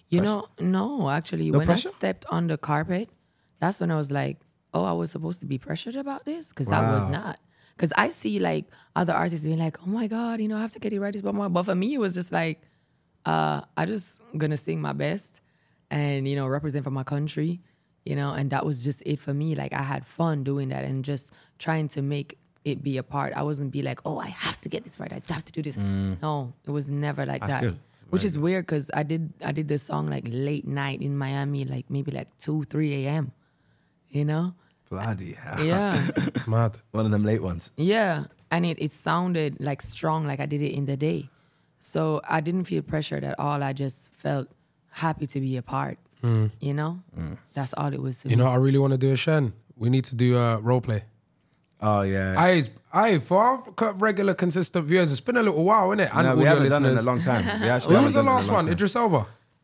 You know, no, actually, No when pressure? I stepped on the carpet, that's when I was like, oh, I was supposed to be pressured about this? Because I was Wow. not. Because I see like other artists being like, oh my God, you know, I have to get it right. But but for me, it was just like, uh, I just gonna sing my best and, you know, represent for my country, you know, and that was just it for me. Like I had fun doing that and just trying to make it be a part. I wasn't be like, oh, I have to get this right. I have to do this. No, it was never like That's that. good. Which is weird because I did I did this song like late night in Miami, like maybe like two, three a.m. You know? Bloody hell. Yeah. Mad. One of them late ones. Yeah. And it, it sounded like strong, like I did it in the day. So I didn't feel pressured at all. I just felt happy to be a part. You know? That's all it was to You me. know what I really want to do, Shen? We need to do a role play. Oh, yeah. I, I, for our co- regular, consistent viewers, it's been a little while, innit? And no, all we your haven't done it in a listeners. long time. We actually Who haven't was the done it in a last long one? time. Idris Elba?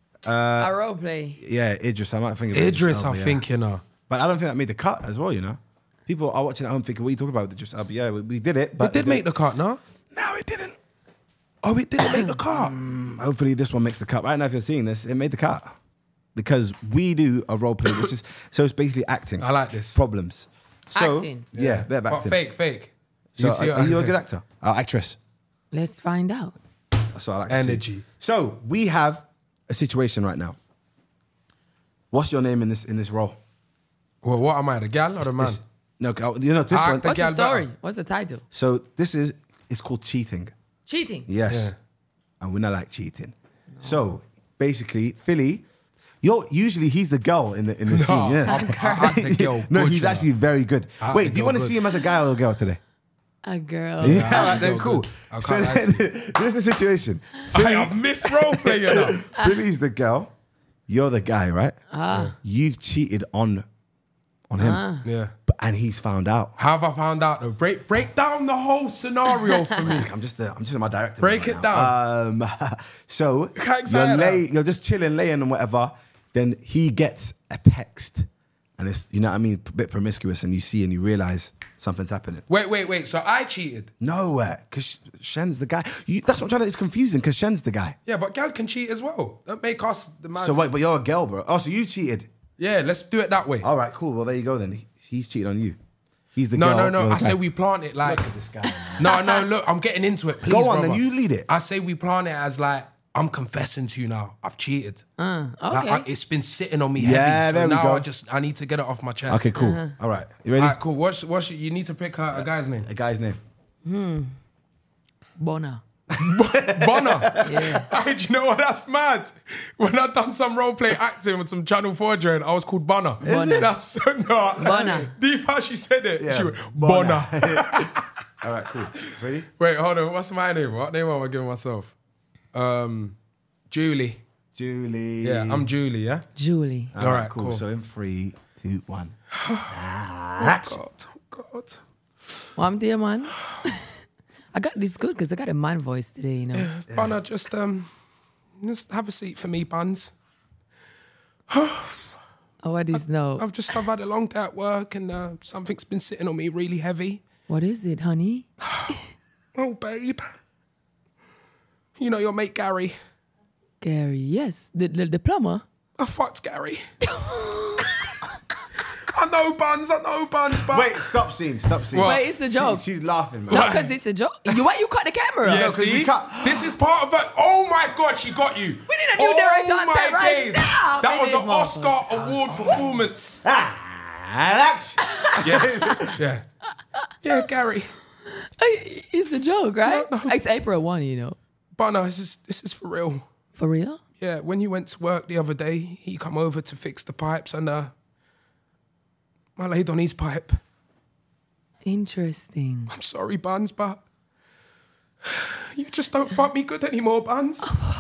a role play. Yeah, Idris. I might think of Idris, Elba, I yeah. think, you know. But I don't think that made the cut as well, you know? People are watching at home thinking, what are you talking about with Idris Elba? Yeah, we, we did it. But It did make the cut, no? No, it didn't. Oh, it didn't make the cut. Hopefully this one makes the cut. Right now, if you're seeing this, it made the cut. Because we do a role play, which is, so it's basically acting. I like this. Problems. So, Acting? Yeah, bit of But acting. fake, fake. So, see are, what are you I- a good actor? Uh, actress? Let's find out. That's what I like to see. Energy. So, we have a situation right now. What's your name in this in this role? Well, what am I, the gal or the man? This- no, oh, you know, this I one. act the What's gal the story? better. What's the title? So, this is, it's called cheating. Cheating. Yes. Yeah. And we're not like cheating. So basically, Philly, you're usually he's the girl in the in the No, scene. Yeah. I'm- I act the girl no, good, he's you know. actually very good. I act Wait, the do you girl want to good. see him as a guy or a girl today? A girl. Yeah, I right, then feel cool. good. I So can't lie to then, this is the situation. I Philly, have missed role play, you know. Philly's the girl, you're the guy, right? Ah. You've cheated on on him, Yeah. but, and he's found out. How have I found out though? Break break down the whole scenario for me. I'm just, uh, I'm just my director. Break right it now. Um, so Can't you're, say lay, that. you're just chilling, laying and whatever. Then he gets a text, and it's, you know what I mean, a bit promiscuous, and you see and you realize something's happening. Wait, wait, wait. So I cheated. Nowhere, because Shen's the guy. You, that's what I'm trying to. It's confusing because Shen's the guy. Yeah, but gal can cheat as well. Don't make us the man. So wait, but you're a girl, bro. Oh, so you cheated. Yeah, let's do it that way. All right, cool. Well, there you go then. He- He's cheated on you. He's the no, girl. no, no. you're the I guy. say we plant it like. Look at this guy. man. No, no. Look, I'm getting into it. Please, Go on, then brother. you lead it. I say we plant it as like I'm confessing to you now. I've cheated. Uh, Like, okay. I, it's been sitting on me Yeah, heavy. So there we now go. I just I need to get it off my chest. Okay, cool. Uh-huh. All right, you ready? All right, cool. What's what's you need to pick a, a guy's name? A guy's name. Bona. Bonner. Yeah. Hey, do you know what? That's mad. When I done some role play acting with some Channel four joint, I was called Bonner. Bonner. That's so no. Bonner. Deep how she said it. Yeah, She went, Bonner. Bonner. All right, cool. Ready? Wait, hold on. What's my name? What name am I giving myself? Um, Julie. Julie. Yeah, I'm Julie. Yeah. Julie. All right, right, cool. cool. So in three, two, one. Oh Action. God. Oh God. Well, I'm there, man. I got this good because I got a man voice today, you know. Bonner, just um, just have a seat for me, Buns. Oh, what is no? I've just I've had a long day at work and uh, something's been sitting on me really heavy. What is it, honey? Oh, babe. You know your mate Gary. Gary, yes. The, the, the plumber. I fucked Gary. I know Buns, I know Buns, but Wait, stop scene, stop scene. What? Wait, it's the joke. She- she's laughing, man. No, because it's a joke. You, why you cut the camera? yeah, No, 'cause we see, cut- this is part of it. Oh my God, she got you. We need a new director on set right now. That was It an is, Oscar award performance. Ah, action. Yeah, yeah, yeah, Gary. Hey, it's a joke, right? No, no. It's April first, you know. Bunner, this is this is for real. For real? Yeah, when you went to work the other day, he come over to fix the pipes and uh, I laid on his pipe. Interesting. I'm sorry, Buns, but you just don't fuck me good anymore, Buns.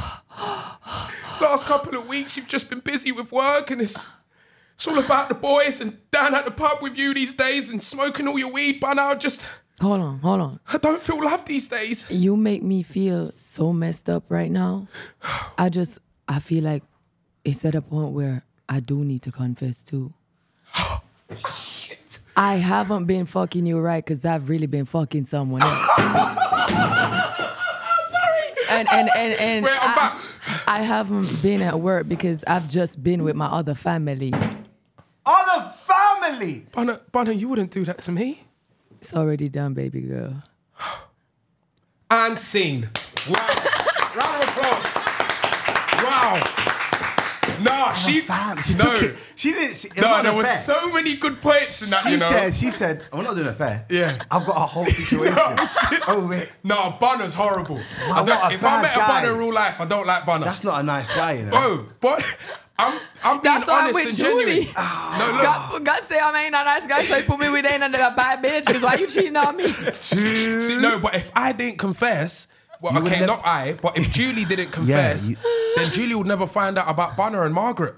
Last couple of weeks, you've just been busy with work and it's, it's all about the boys and down at the pub with you these days and smoking all your weed, Bunner. I just, Hold on, hold on. I don't feel love these days. You make me feel so messed up right now. I just, I feel like it's at a point where I do need to confess too. Shit. I haven't been fucking you right because I've really been fucking someone else. Sorry. And and and and Wait, I'm I- back. I haven't been at work because I've just been with my other family. Other family. Bunner, Bunner, you wouldn't do that to me. It's already done, baby girl. And scene. Wow. Round of applause. Wow. Nah, she, Fam, she no, took it. She didn't. She, it no, wasn't there was fair. so many good points in that. She you know, said. She said, "We're not doing it fair." Yeah. I've got a whole situation. Oh wait, no, Bunner's horrible. I what don't, a if I bad met guy. a Bunner in real life, I don't like Bunner. that's not a nice guy, you know. Bro, but I'm, I'm being That's why I'm honest with and Julie. genuine. No, look. God, God say I ain't a nice guy, so he put me with ain't a bad bitch. Because why you cheating on me? See, no, but if I didn't confess, well, You okay, would've not I, but if Julie didn't confess, you- then Julie would never find out about Bunner and Margaret.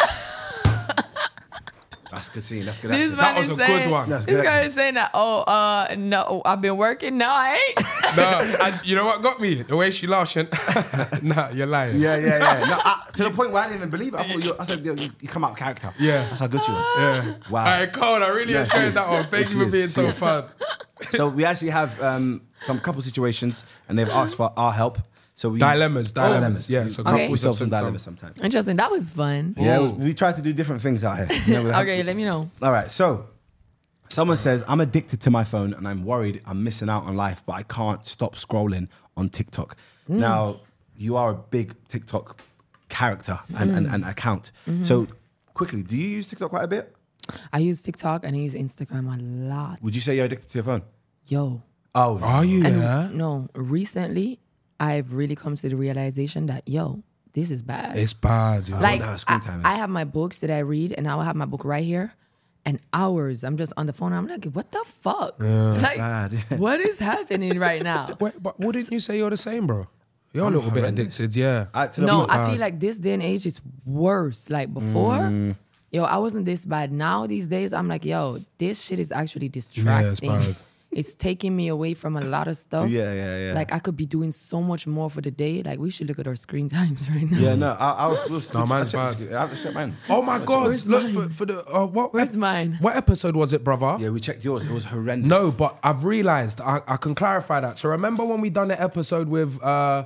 That's good scene. That's good. This acting. man was is a good saying, one. That's This good guy acting. is saying that, oh, uh, no, I've been working. No, I ain't. No, and you know what got me? The way she laughed. she- Nah, you're lying. Yeah, yeah, yeah. No, I, to the point where I didn't even believe it. I thought you. I said you, you come out of character. Yeah. That's how good she was. Yeah. Wow. All right, Cole, I really Yeah, she enjoyed is. that one. Thank She you for is. being She so is. fun. So we actually have um, some couple situations, and they've asked for our help. So we Dilemmas, use, dilemmas. Yeah, so Okay. couples we solve have some sent some. dilemmas sometimes. Interesting. That was fun. Yeah, Ooh. we, we try to do different things out here. You know, we have- Okay, let me know. All right, so someone says, I'm addicted to my phone and I'm worried I'm missing out on life, but I can't stop scrolling on TikTok. Mm. Now, you are a big TikTok character and, Mm. and, and account. Mm-hmm. So, quickly, do you use TikTok quite a bit? I use TikTok and I use Instagram a lot. Would you say you're addicted to your phone? Yo. Oh, Are you And there? no, recently, I've really come to the realization that, yo, this is bad. It's bad, yo. like, wonder how screen I, time is. I have my books that I read, and I will have my book right here. And hours, I'm just on the phone. I'm like, what the fuck? Like, bad, yeah. what is happening right now? Wait, but wouldn't you say you're the same, bro? You're a little bit horrendous. addicted, yeah. I, to the No, point- I bad. feel like this day and age is worse. Like before, Mm. yo, I wasn't this bad. Now these days, I'm like, yo, this shit is actually distracting. bad. It's taking me away from a lot of stuff. Yeah, yeah, yeah. Like I could be doing so much more for the day. Like we should look at our screen times right now. yeah, no, I, I was. was No, mine's I checked, bad. I checked mine. Oh my God! Where's Look mine? for, for the uh, what? Where's mine? What episode was it, brother? Yeah, we checked yours. It was horrendous. No, but I've realised I, I can clarify that. So remember when we done the episode with uh,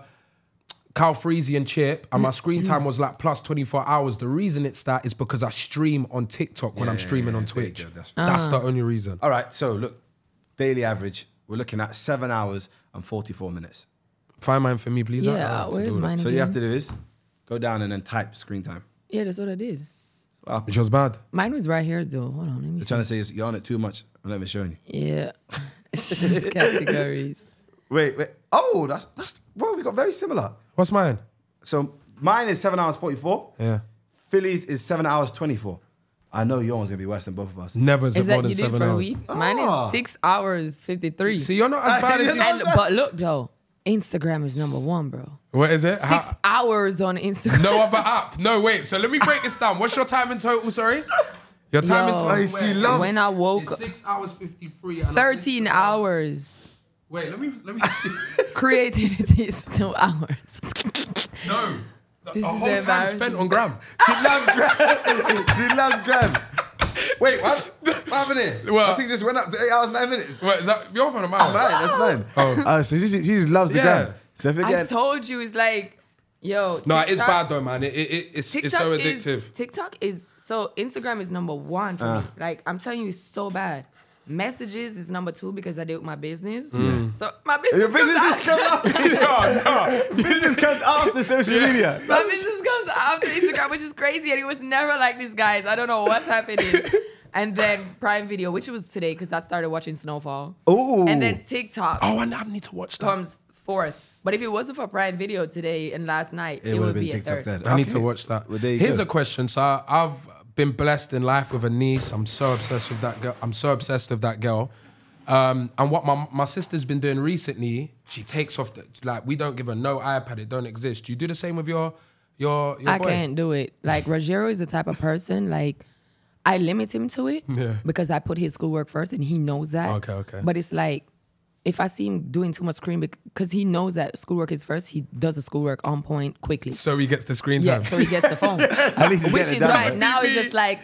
Cal Freezy and Chip, and my screen time was like plus twenty-four hours. The reason it's that is because I stream on TikTok when Yeah, I'm yeah, streaming yeah, on yeah, there you Twitch. go, that's- That's the only reason. All right, so look, daily average, we're looking at seven hours and forty-four minutes. Find mine for me, please. I- I Yeah, have to where's do it. mine? So you have again? to do is go down and then type screen time. Yeah, that's what I did. Well, Which was bad. Mine was right here though. Hold on, let me They're see. trying to say is you're on it too much. I'm not even showing you. Yeah, it's just categories. Wait, wait. Oh, that's that's bro. We got very similar. What's mine? So mine is seven hours forty-four. Yeah. Philly's is seven hours twenty-four. I know your one's gonna be worse than both of us. Never is Is more that than you did seven for a hours. week? Mine Ah. is six hours fifty-three. See, you're not as bad as you. and but look though, Instagram is number one, bro. What is it? Six How- hours on Instagram. no other app. No, wait. So let me break this down. What's your time in total? Sorry. Your time in Yo. total. I see love. When I woke It's up, six hours fifty-three. and on thirteen Instagram- hours. Wait, let me let me see. Creativity is two hours. No. The, This a is whole time embarrassing. spent on Gram. She loves Graham. She loves Graham. Wait, what? What happened here? Well- I think it just went up to eight hours nine minutes. Wait, is that your phone or mine? Mine, that's mine. Oh. Oh, so she, she, she loves the Yeah. Graham. So if I again, told you, it's like, yo. No, it's TikTok- bad though, man. It, it, it- it's, it's so is- addictive. TikTok is so Instagram is number one for Uh. me. Like I'm telling you, it's so bad. Messages is number two because I do it with my business. Mm. So my business, your comes business out- comes after. no, no. Business comes after social media. My business comes after Instagram, which is crazy, and it was never like this, guys. I don't know what's happening. And then Prime Video, which was today because I started watching Snowfall. Ooh. And then TikTok Oh, and I need to watch that. comes fourth. But if it wasn't for Prime Video today and last night, it, It would would've be been a TikTok third. then. I need Okay. to watch that. Well, there you Here's go. a question. So I- I've been blessed in life with a niece. I'm so obsessed with that girl. I'm so obsessed with that girl. Um, and what my my sister's been doing recently, she takes off the, like we don't give her no iPad. It don't exist. Do you do the same with your your your I boy? can't do it. Like Rogero is the type of person like I limit him to it Yeah. because I put his schoolwork first and he knows that. Okay, okay. But it's like if I see him doing too much screen because he knows that schoolwork is first, he does the schoolwork on point quickly. So he gets the screen Yeah, time. so he gets the phone. At least he's Which getting is it done, right right? now it's just like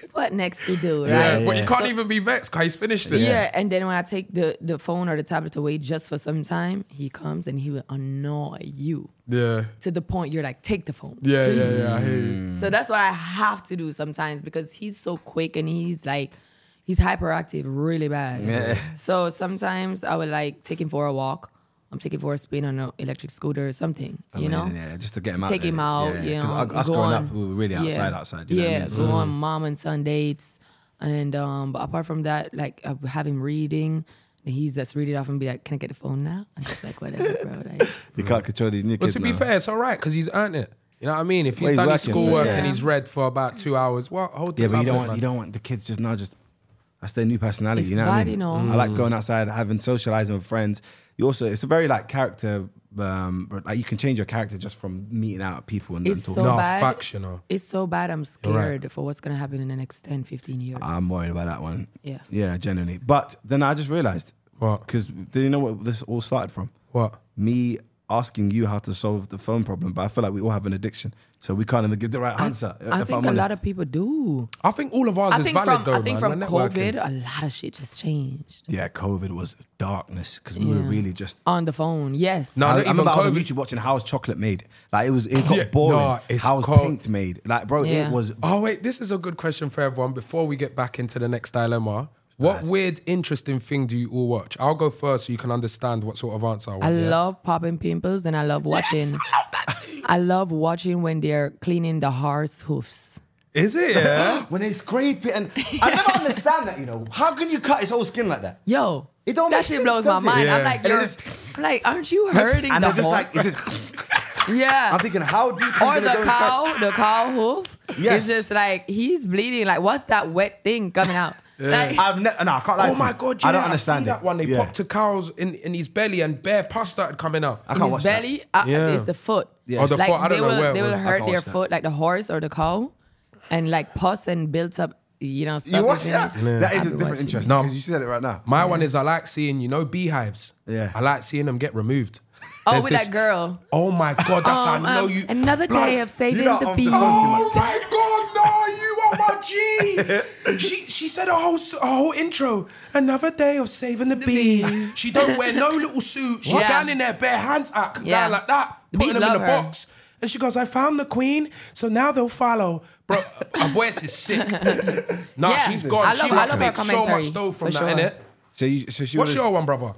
what next to do, right? Yeah, but yeah. you can't even be vexed because he's finished it. Yeah, and then when I take the, the phone or the tablet away just for some time, he comes and he will annoy you Yeah. to the point you're like, take the phone. Yeah, yeah, yeah. I hear you. So that's what I have to do sometimes because he's so quick and he's like, he's hyperactive really bad. Yeah. So sometimes I would like take him for a walk. I'm taking for a spin on an electric scooter or something, you know? Amazing, yeah, just to get him out Take there. him out, yeah, you yeah. know. 'Cause us go growing on- up, we were really outside, yeah. outside. You know yeah, what I mean? go So- on mom and son dates. And um, but apart from that, like I have him reading, and he's just read it off and be like, "Can I get the phone now?" I'm just like, "Whatever, bro." Like, You can't control these new But kids to be now. fair, it's all right because he's earned it. You know what I mean? If he's Well, he's done his working, schoolwork yeah. and he's read for about two hours, well, hold the Yeah, but you tablet, don't want man. you don't want the kids just now just that's their new personality. It's you know what I bad, mean? you know. I like going outside, having socializing with friends. You also it's a very like character. Um, like you can change your character just from meeting out people and, and it's talking. so No, bad. facts, you know. It's so bad. I'm right. scared for what's gonna happen in the next ten, fifteen years. I'm worried about that one. Yeah. yeah, genuinely. But then I just realized What? because do you know what this all started from? What? Me asking you how to solve the phone problem, but I feel like we all have an addiction, so we can't even give the right answer. I if think I'm a honest. lot of people do. I think all of ours I is think valid from though, I think man. from We're COVID, networking. a lot of shit just changed Yeah, COVID was darkness because we were Yeah. really just. on the phone. Yes. No, I, I not even remember I was on COVID. YouTube watching how's chocolate made. Like it was, it got Yeah, boring. no, it's how's cold. paint made? Like, bro, Yeah. it was. Oh wait, this is a good question for everyone. Before we get back into the next dilemma, what weird, interesting thing do you all watch? I'll go first so you can understand what sort of answer I want. I yeah? love popping pimples and I love watching. Yes, I love that too. I love watching when they're cleaning the horse hoofs. Is it? Yeah. When they scrape it, and I never understand that. You know, how can you cut his whole skin like that? Yo, It don't that make shit sense, blows my does it? mind. Yeah. I'm like, And it you're, just- I'm like, aren't you hurting and the they're just horse? like, is it, yeah. I'm thinking, how deep? or are you the gonna go cow, inside? the cow hoof. Yes. It's just like he's bleeding. Like, what's that wet thing coming out? Like, I've never. No, I can't lie. Oh to my you. god! Yeah, I don't I've understand seen it. that one. They Yeah. popped a cow's in, in his belly and bare pus started coming out. I in can't his watch that. belly, uh, Yeah. it's the foot. Yeah. Oh, the like, foot, I don't they know will, where it They will was. I hurt can't their watch that. foot, like the horse or the cow, and like pus and built up, you know, stuff. You watch within that? it. That is I've a been different watching. interest. No. because you said it right now. My one is I like seeing, you know, beehives. Yeah. I like seeing them get removed. Oh, There's with this- that girl. Oh my god, that's Um, how I know um, you. Another Blood. day of saving know the I'm bees. the funky Oh my god, no, you are my G. she she said a whole s- a whole intro. Another day of saving the, bees. bees. She don't wear no little suit. She's Yeah. standing there, bare hands up, Yeah. down like that, The putting bees them in love the her. box. And she goes, I found the queen, so now they'll follow. Bro, her voice is sick. Nah, Yeah. she's gone. I love- she I must love her make so commentary, much dough from for that, sure. innit? So, you, so she What's was. your one, brother?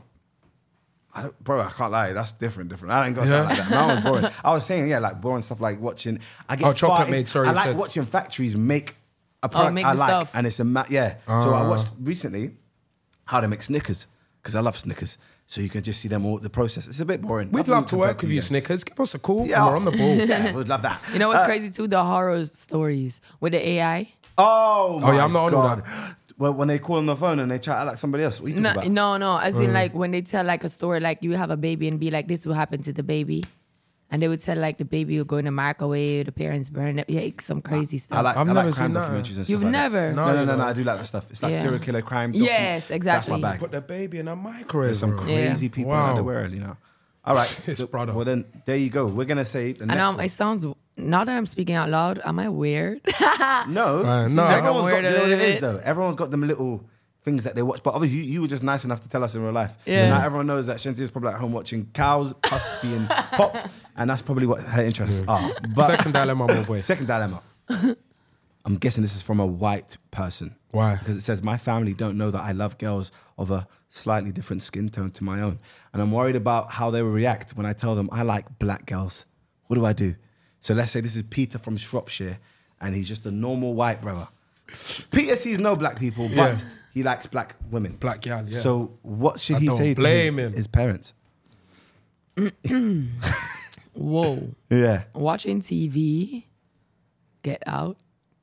I don't, bro, I can't lie. That's different, different. I ain't gonna sound Yeah. like that. That was boring. I was saying, yeah, like boring stuff like watching. I get Oh, Chocolate far into- Made, sorry, I you like said. watching factories make a product make I the like, stuff. and it's a ma- yeah. So Ah. I watched recently how they make Snickers because I love Snickers. So you can just see them all the process. It's a bit boring. We'd Nothing love to compared work with you, guys. Snickers. Give us a call. Yeah. We're on the ball. Yeah, we'd love that. You know what's Uh, crazy too? The horror stories with the A I. Oh, my yeah, I'm not on all God. Well, when they call on the phone and they chat like somebody else, what you talking No, about? no, no. As Uh. in, like when they tell like a story, like you have a baby and be like, "This will happen to the baby," and they would tell like the baby will go in the microwave, the parents burn it, yeah, some crazy stuff. I like, I've I never like crime seen that. documentaries and stuff You've like never? That. No, No, no, you no, no, don't. I do like that stuff. It's like Yeah. serial killer crime. Yes, docu- exactly. That's my bag. Put the baby in a microwave. There's some bro. crazy Yeah. people Wow. in the world, you know. All right, Yes, so- brother. Well, then there you go. We're gonna say the and next um, one. it sounds. Now that I'm speaking out loud, am I weird? No, Uh, no. Everyone's I'm got, weird you a know what it little is bit. though. Everyone's got them little things that they watch. But obviously, you, you were just nice enough to tell us in real life. Yeah. Now everyone knows that Shanti is probably at home watching cows, pus being popped, and that's probably what her interests are. But Second dilemma, my boy. second dilemma. I'm guessing this is from a white person. Why? Because it says, my family don't know that I love girls of a slightly different skin tone to my own. And I'm worried about how they will react when I tell them I like black girls. What do I do? So let's say this is Peter from Shropshire and he's just a normal white brother. Peter sees no black people, but Yeah. he likes black women. Black gal, yeah. So what should I he don't say blame to his, him. his parents? Whoa! Yeah. Watching T V, Get Out.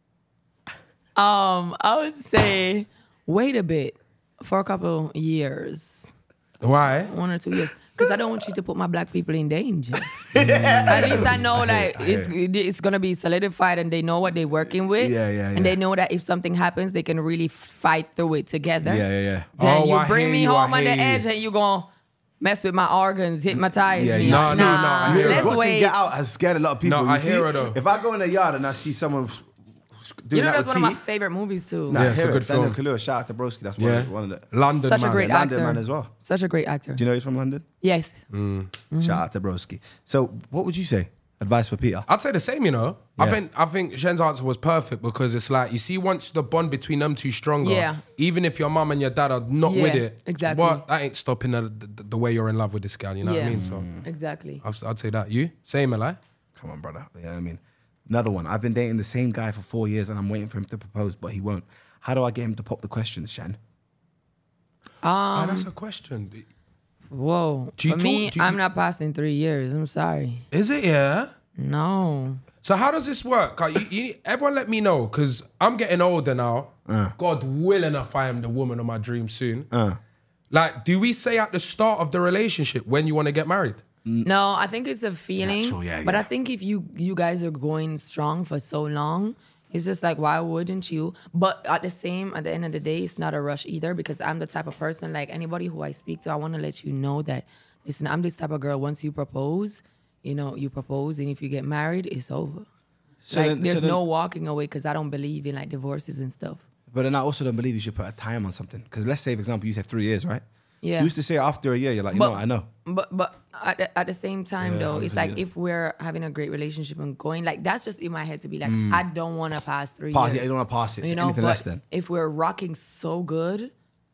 Um, I would say wait a bit for a couple years, Why? one or two years, because I don't want you to put my black people in danger. At least I know that it's it's gonna be solidified and they know what they're working with. Yeah, yeah, And yeah. they know that if something happens, they can really fight through it together. Yeah, yeah, yeah. Then Oh, you I bring hear me you, I home on the hear you. edge and you gonna mess with my organs, hit my tires. Yeah, me. yeah. No, no, no, I hear Let's her. Watching wait. Get Out has scared a lot of people. No, You I see, hear her though. If I go in a yard and I see someone s- doing You know, that that's with one of my T. favorite movies too. Nah, Yeah, it's a hear good it. Daniel film. Kaluuya, shout out to Broski. That's one, Yeah. of, one of the. London Such man. a great London actor. man as well. Such a great actor. Do you know he's from London? Yes. Shout out to Broski. So, what would you say? Advice for Peter? I'd say the same, you know. I Yeah. think I think Shen's answer was perfect because it's like you see once the bond between them two stronger, Yeah. even if your mum and your dad are not Yeah, with it, exactly. What that ain't stopping the, the, the way you're in love with this girl. You know yeah. what I mean? So Exactly. I'd, I'd say that. You same, Eli? Come on, brother. You know what I mean? Another one. I've been dating the same guy for four years and I'm waiting for him to propose, but he won't. How do I get him to pop the questions, Shan? Ah, Um, that's a question. Whoa. Do you For talk- me, do you- I'm not passing three years. I'm sorry. Is it? Yeah. No. So how does this work? Like, you, you, everyone let me know because I'm getting older now. Uh. God willing, if I am the woman of my dreams soon. Uh. Like, do we say at the start of the relationship when you want to get married? No, I think it's a feeling. Natural, yeah, but yeah. I think if you you guys are going strong for so long, it's just like, why wouldn't you? But at the same, at the end of the day, it's not a rush either because I'm the type of person, like anybody who I speak to, I want to let you know that, listen, I'm this type of girl, once you propose, you know, you propose, and if you get married, it's over. So like, then- there's so then- no walking away because I don't believe in like divorces and stuff. But then I also don't believe you should put a time on something. Because let's say, for example, you said three years, right? Yeah. You used to say after a year, you're like, you But- know what, I know. But but at the, at the same time Yeah, though, it's like obviously, if we're having a great relationship and going, like that's just in my head to be like, I don't want to pass three Pass, years. yeah, you don't want to pass it. You So know, anything but less than. if we're rocking so good,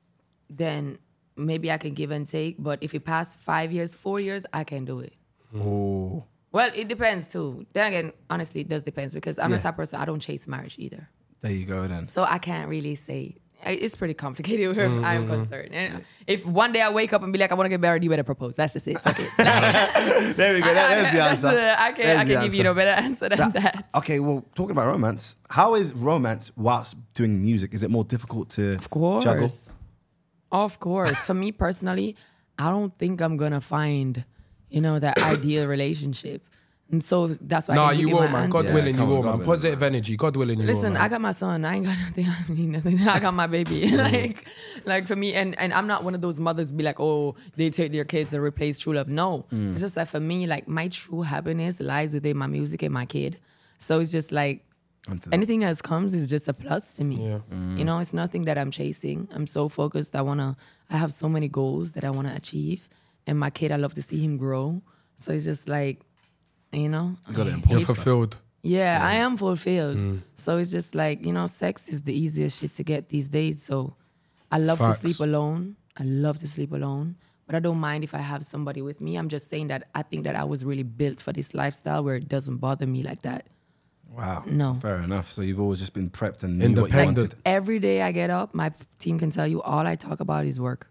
then maybe I can give and take. But if it past five years, four years, I can do it. Oh. Well, it depends too. Then again, honestly, it does depend because I'm Yeah. the type of person I don't chase marriage either. There you go then. So I can't really say. It's pretty complicated where Mm-hmm. I'm concerned. And if one day I wake up and be like, I want to get married, you better propose. That's just it. Fuck it. Like, There we go. That- There's the that's answer. the- I can There's I the can give you answer. no better answer than So- that. Okay, well, talking about romance, how is romance whilst doing music? Is it more difficult to Of course. juggle? Of course. For me personally, I don't think I'm gonna find, you know, that ideal relationship. And so that's why Nah, I can you give you will, my man. answer. God Yeah, willing, you come on, will, God man. willing, Positive energy. God willing, you will. Listen, man. I got my son. I ain't got nothing. I need nothing. I got my baby. like, like for me, and, and I'm not one of those mothers be like, oh, they take their kids and replace true love. No, it's just that for me, like my true happiness lies within my music and my kid. So it's just like Onto that. anything else comes is just a plus to me. Yeah. You know, it's nothing that I'm chasing. I'm so focused. I wanna. I have so many goals that I wanna achieve, and my kid, I love to see him grow. So it's just like, you know, You got it in You're points. fulfilled. yeah, I am fulfilled. So it's just like, you know, sex is the easiest shit to get these days. So I love Facts. to sleep alone. I love to sleep alone. But I don't mind if I have somebody with me. I'm just saying that I think that I was really built for this lifestyle where it doesn't bother me like that. Wow. No. Fair enough. So you've always just been prepped and knew what you Independent. wanted. Every day I get up, my team can tell you all I talk about is work.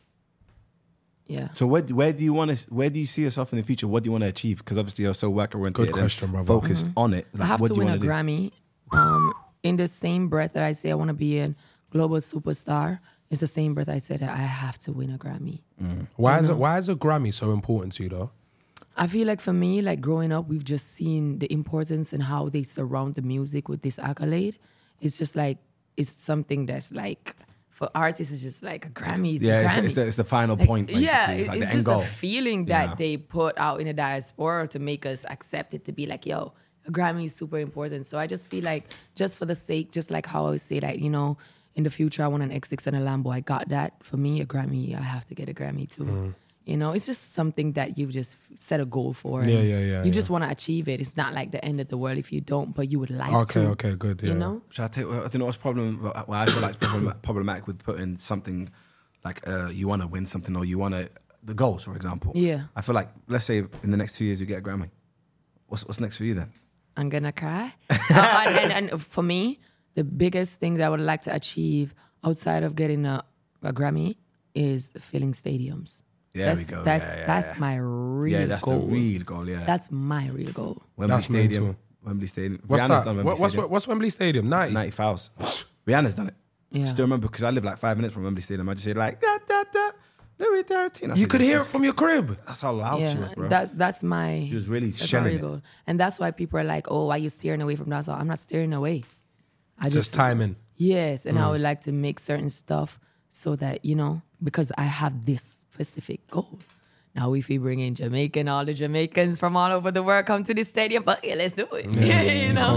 Yeah. So where where do you want to where do you see yourself in the future? What do you want to achieve? Because obviously you're so work oriented Good question, brother. focused on it. I Like, have what to do you win a want to do? Grammy. Um, in the same breath that I say I want to be a global superstar, it's the same breath I said that I have to win a Grammy. Why is it? Why is a Grammy so important to you, though? I feel like for me, like growing up, we've just seen the importance and how they surround the music with this accolade. It's just like, it's something that's like, for artists, it's just like a Grammy. It's Yeah, a it's, Grammy. it's, the, it's the final Like, point. Basically. yeah, it's like it's the end just goal. a feeling that Yeah. they put out in the diaspora to make us accept it, to be like, yo, a Grammy is super important. So I just feel like, just for the sake, just like how I always say that, you know, in the future, I want an X six and a Lambo. I got that. For me, a Grammy, I have to get a Grammy too. Mm. You know, it's just something that you've just set a goal for. Yeah, and yeah, yeah, You just yeah. want to achieve it. It's not like the end of the world if you don't, but you would like Okay, to. okay, good. Yeah. You know? Shall I take? I don't know what's problem. Well, I feel like it's problem- problematic with putting something like uh, you want to win something or you want to the goals, for example. Yeah. I feel like let's say in the next two years you get a Grammy. What's what's next for you then? I'm gonna cry. uh, and, and, and for me, the biggest thing that I would like to achieve outside of getting a, a Grammy is filling stadiums. There that's, we go. That's yeah, yeah, that's yeah. my real yeah, that's goal. the real goal. Yeah, That's my real goal. Wembley That's Stadium. mental. Wembley Stadium. What's Rihanna's that? done Wembley What, what's Stadium. what's Wembley Stadium? ninety. ninety fouls. Rihanna's done it. Yeah. Still remember because I live like five minutes from Wembley Stadium. I just say like da da da. Louis thirteen. I You said, could yeah, hear it she's- from your crib. That's how loud she was, bro. that's that's my. She was really that's my shelling real it. goal, and that's why people are like, "Oh, why you steering away from that?" So I'm not steering away. I Just timing. Yes, and I Mm. would like to make certain stuff so that, you know, because I have this specific goal. Now, if we bring in Jamaican, all the Jamaicans from all over the world come to this stadium, but yeah, let's do it. you know? Cold.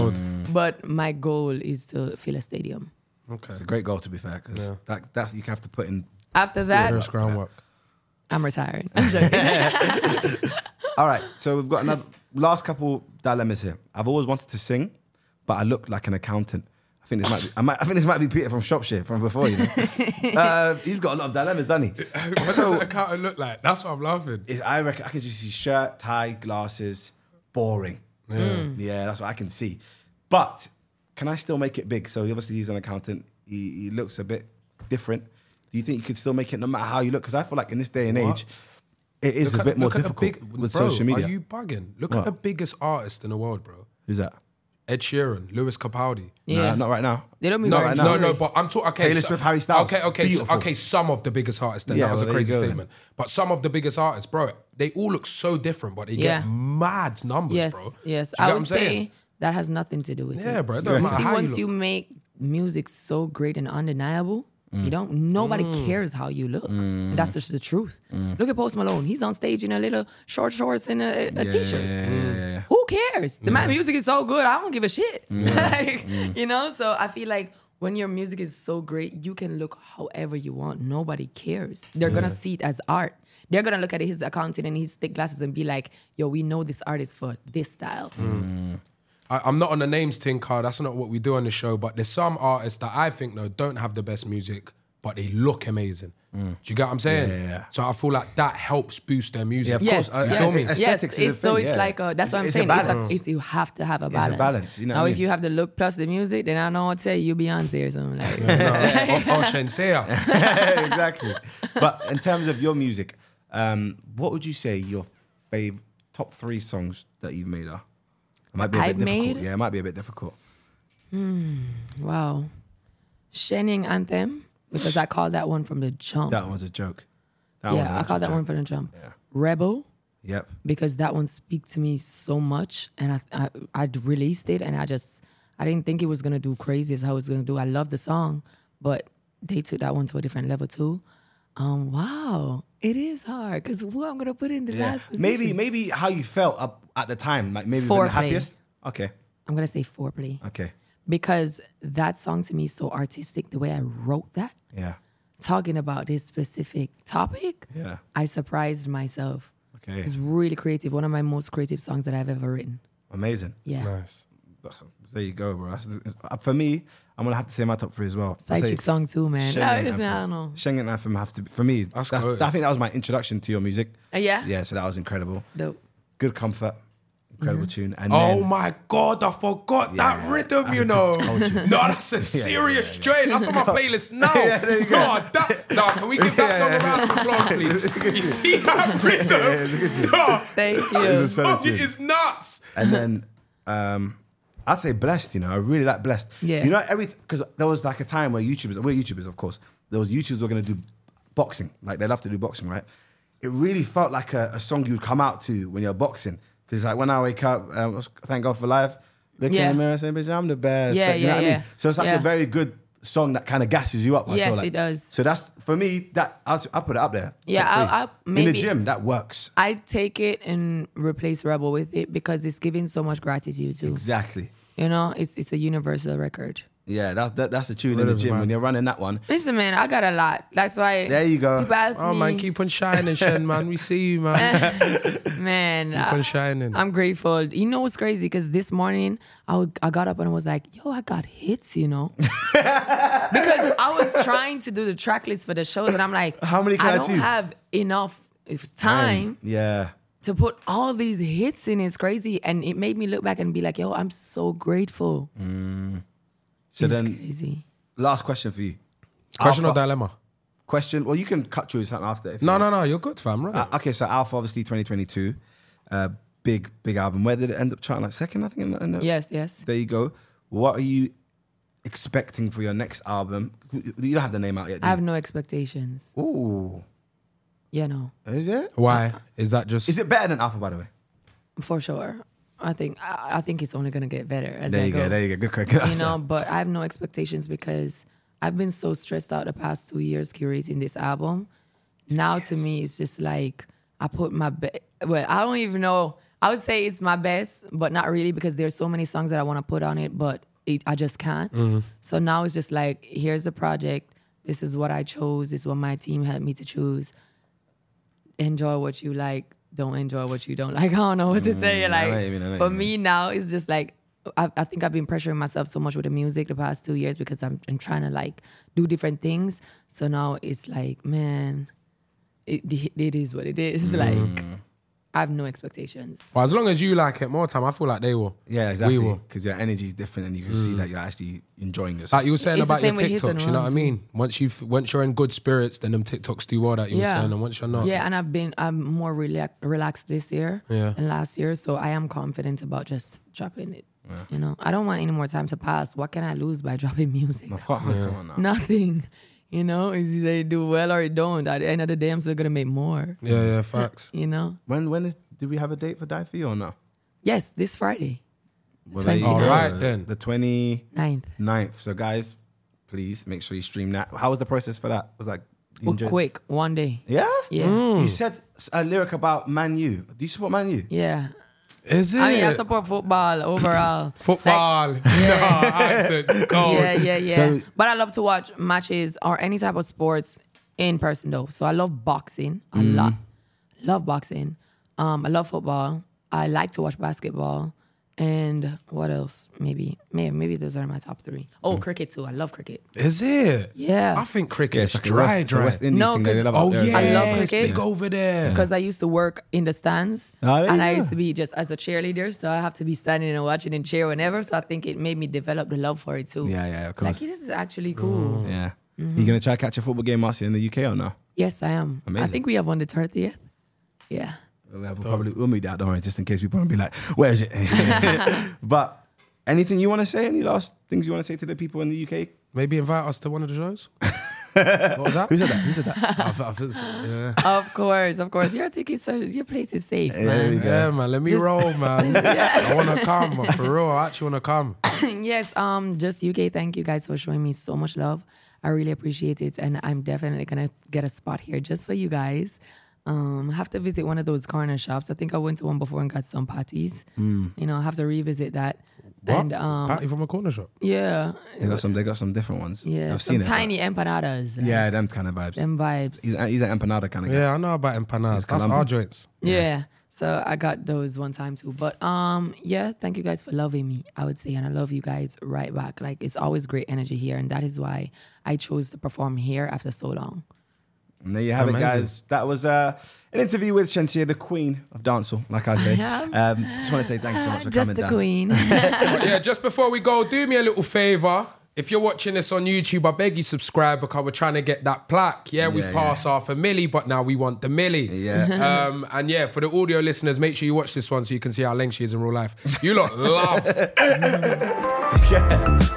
But my goal is to fill a stadium. Okay. It's a great goal, to be fair, because Yeah. that that's you have to put in. After that, First groundwork. I'm retiring. I'm joking. All right, so we've got another last couple dilemmas here. I've always wanted to sing, but I look like an accountant. I think this might be. I, might, I think this might be Peter from Shropshire from before. You know, uh, he's got a lot of dilemmas, doesn't he? What does an accountant look like? That's what I'm laughing. Is- I reckon I can just see shirt, tie, glasses, boring. Yeah. yeah, that's what I can see. But can I still make it big? So obviously he's an accountant. He, he looks a bit different. Do you think you could still make it no matter how you look? Because I feel like in this day and What? age, it is Look a at- bit more look at the difficult big- with bro, social media. Are you bugging? Look What? at the biggest artist in the world, bro. Who's that? Ed Sheeran, Lewis Capaldi. Yeah. No, not right now. They don't be No, wearing no, jewelry. no, but I'm talking. Okay, Taylor so- Swift, Harry Styles. Okay, okay, so, Beautiful. okay. Some of the biggest artists. Then Yeah, that was well, a there you crazy go then. statement. But some of the biggest artists, bro, they all look so different, but they Yeah. get mad numbers, Yes, bro. yes. Do you I get would what I'm saying? say that has nothing to do with it. Yeah, bro. It don't Yeah. matter See, how you once look. you make music so great and undeniable, you don't. Nobody Mm. cares how you look. And that's just the truth. Look at Post Malone. He's on stage in a little short shorts and a, a Yeah, t-shirt. yeah, yeah, yeah. Who cares? The man music is so good. I don't give a shit. Like, you know. So I feel like when your music is so great, you can look however you want. Nobody cares. They're gonna see it as art. They're gonna look at his accounting and his thick glasses and be like, "Yo, we know this artist for this style." I, I'm not on the names thing, car. That's not what we do on the show. But there's some artists that I think though don't have the best music, but they look amazing. Do you get what I'm saying? Yeah, yeah, yeah. So I feel like that helps boost their music. Yeah, of Yes, course. Uh, yes, feel me? yes. Aesthetics is a It's, so thing, it's yeah. like a, that's what I'm It's a saying. It's, balance. a, it's you have to have a a balance. balance, you know now, what I if mean? you have the look plus the music, then I know what to tell you. You Beyonce or something like. No, or, or Shenseea. exactly. But in terms of your music, um, what would you say your fav top three songs that you've made are? It might be a bit I've difficult. made? Yeah, it might be a bit difficult. Wow, Shenyang Anthem, because I called that one from the jump. That was a joke. That was an yeah, I actual called that joke. one from the jump. Yeah. Rebel, Yep. because that one speaks to me so much, and I, I I released it, and I just I didn't think it was gonna do crazy as how it was gonna do. I love the song, but they took that one to a different level too. Um, wow, it is hard because who I'm gonna put in the Yeah. last position? Maybe maybe how you felt up at the time, like maybe been the Foreplay. happiest. Okay. I'm gonna say foreplay. Okay. Because that song to me is so artistic. The way I wrote that, Yeah. talking about this specific topic, Yeah. I surprised myself. Okay. It's really creative. One of my most creative songs that I've ever written. Amazing. Yeah. Nice. That's, there you go, bro. That's, it's- uh, for me, I'm gonna have to say my top three as well. Side I say chick song too, man. Schengen No, it isn't, Anthem. I don't know. Schengen Anthem have to be, for me. That's That's, good. I think that was my introduction to your music. Uh, yeah? Yeah, so that was incredible. Dope. Good comfort, incredible tune. And Oh then, my God, I forgot that Yeah, rhythm, you know. No, that's a serious joint. That's on my playlist now. Yeah, there you go. No, that, no, can we give that song a round of applause, please? You see that rhythm? it's a good tune. No, Thank that you. It's a song solid tune. is nuts. and then um, I'd say Blessed. You know, I really like Blessed. Yeah. You know, every because there was like a time where YouTubers, we're YouTubers, of course. There was YouTubers who were gonna do boxing. Like they love to do boxing, right? It really felt like a, a song you'd come out to when you're boxing. Because like when I wake up, um, thank God for life. Look Yeah. in the mirror, saying, "Bitch, I'm the best." Yeah, But you know yeah, what I mean? yeah. So it's like Yeah. a very good song that kind of gasses you up. I Yes, feel like. it does. So that's for me. That I'll, I'll put it up there. Yeah, top three. I'll- I'll- in the maybe- gym that works I take it and replace Rebel with it because it's giving so much gratitude too. exactly. You know, it's it's a universal record. Yeah, that's that, that's the tune in the Rhythm's gym mad. when you're running that one. Listen, man, I got a lot. That's why. There you go. People ask Oh me, man, keep on shining, Shen, man. We see you, man. man. Keep on I, shining. I'm grateful. You know what's crazy? Because this morning I, would- I got up and I was like, yo, I got hits, you know? Because I was trying to do the track list for the shows and I'm like, How many can I don't choose? have enough time Yeah. to put all these hits in. It's crazy. And it made me look back and be like, yo, I'm so grateful. So it's then, crazy. last question for you. Question or Alpha- dilemma? Question. Well, you can cut through something after. If you No, want. no, no. You're good, fam. Right? Uh, okay, so Alpha, obviously twenty twenty-two, uh, big, big album. Where did it end up charting? Like second, I think. In the, in the, Yes, yes. There you go. What are you expecting for your next album? You don't have the name out yet. Do I have no expectations. you? Ooh, Yeah, no, is it? Why? Is that just... Is it better than Alpha, by the way? for sure. I think I, I think it's only gonna get better as There I you go. go. There you go. Good, good, good You answer. know, but I have no expectations because I've been so stressed out the past two years curating this album. Now to me, it's just like I put my be- well, I don't even know. I would say it's my best, but not really because there's so many songs that I want to put on it, but it, I just can't. Mm-hmm. So now it's just like, here's the project. This is what I chose. This is what my team had me to choose. Enjoy what you like. Don't enjoy what you don't like. I don't know what to tell you. I know Like what you mean, I know what for you mean. me now, it's just like I, I think I've been pressuring myself so much with the music the past two years because I'm, I'm trying to like do different things. So now it's like, man, it it is what it is. Mm. Like I have no expectations. Well, as long as you like it more time, I feel like they will. Yeah, exactly. We will. Because your energy is different, and you can see that you're actually enjoying yourself. Like you were saying It's the about your same with Hit and TikToks, you know Run what I too. mean? Once you once you're in good spirits, then them TikToks do well that you were saying, and once you're not, Yeah, and I've been I'm more relax, relaxed this year Yeah. than last year, so I am confident about just dropping it. You know, I don't want any more time to pass. What can I lose by dropping music? Of course, come on now. Nothing. You know, it's either you do well or you don't. At the end of the day, I'm still gonna make more. yeah, yeah, facts. You know. When when is? Did we have a date for Die For You or no? Yes, this Friday, Well, there you twenty-ninth. go. Alright then. The twenty-ninth. ninth. So guys, please make sure you stream that. How was the process for that? Was like you Well, enjoyed- quick, one day. Yeah. Yeah. You said a lyric about Man U. Do you support Man U? Yeah. Is it I mean, I support football overall. football? Like, no, accents cold. yeah, yeah, yeah. So- but I love to watch matches or any type of sports in person though. So I love boxing a Mm. lot. Love boxing. Um, I love football. I like to watch basketball. And what else? Maybe, maybe, maybe those are my top three. Oh, cricket too. I love cricket. Is it? Yeah. I think cricket Yeah, is it's like a dry, West, it's a dry. West Indies No, thing. They 'cause- love Oh out there. yeah, I love it's cricket. big over there. Because I used to work in the stands, Oh, there and you I go. used to be just as a cheerleader, so I have to be standing and watching and cheer whenever. So I think it made me develop the love for it too. Yeah, yeah, of Like course. this is actually cool. Yeah. You gonna try to catch a football game, Marcia, in the U K or no? Yes, I am. I Amazing. think we have on the thirtieth. Yeah. We'll probably we'll meet that, don't worry, just in case people want to be like, where is it? But anything you want to say? Any last things you want to say to the people in the U K? Maybe invite us to one of the shows. What was that? Who said that? Who said that? I th- I think so, yeah. Of course, of course. Your ticket, so your place is safe, There we man. go. Yeah, man. Let me Just- roll, man. I want to come, man, for real. I actually want to come. Yes, um, just U K, thank you guys for showing me so much love. I really appreciate it. And I'm definitely gonna get a spot here just for you guys. Um, have to visit one of those corner shops. I think I went to one before and got some patties. You know, I have to revisit that. What? And um, Patty from a corner shop. yeah, They got some. They got some different ones. yeah, I've some seen it. tiny empanadas. but- Yeah, them kind of vibes. them vibes. He's a, he's an empanada kind of guy. Yeah, I know about empanadas. That's Colombian. our joints. Yeah. So I got those one time too. But um yeah, thank you guys for loving me, I would say. And I love you guys right back. Like it's always great energy here. And that is why I chose to perform here after so long. And there you have Amazing. it, guys. That was uh, an interview with Shenseea, the queen of dancehall, like I say. Yeah. Um, just want to say thanks so much for Just coming the down. queen. But yeah, just before we go, do me a little favor. If you're watching this on YouTube, I beg you subscribe because we're trying to get that plaque. Yeah, we've Yeah, passed half a milli, but now we want the milli. Yeah. Um, and yeah, for the audio listeners, make sure you watch this one so you can see how leng she is in real life. You lot love. Yeah.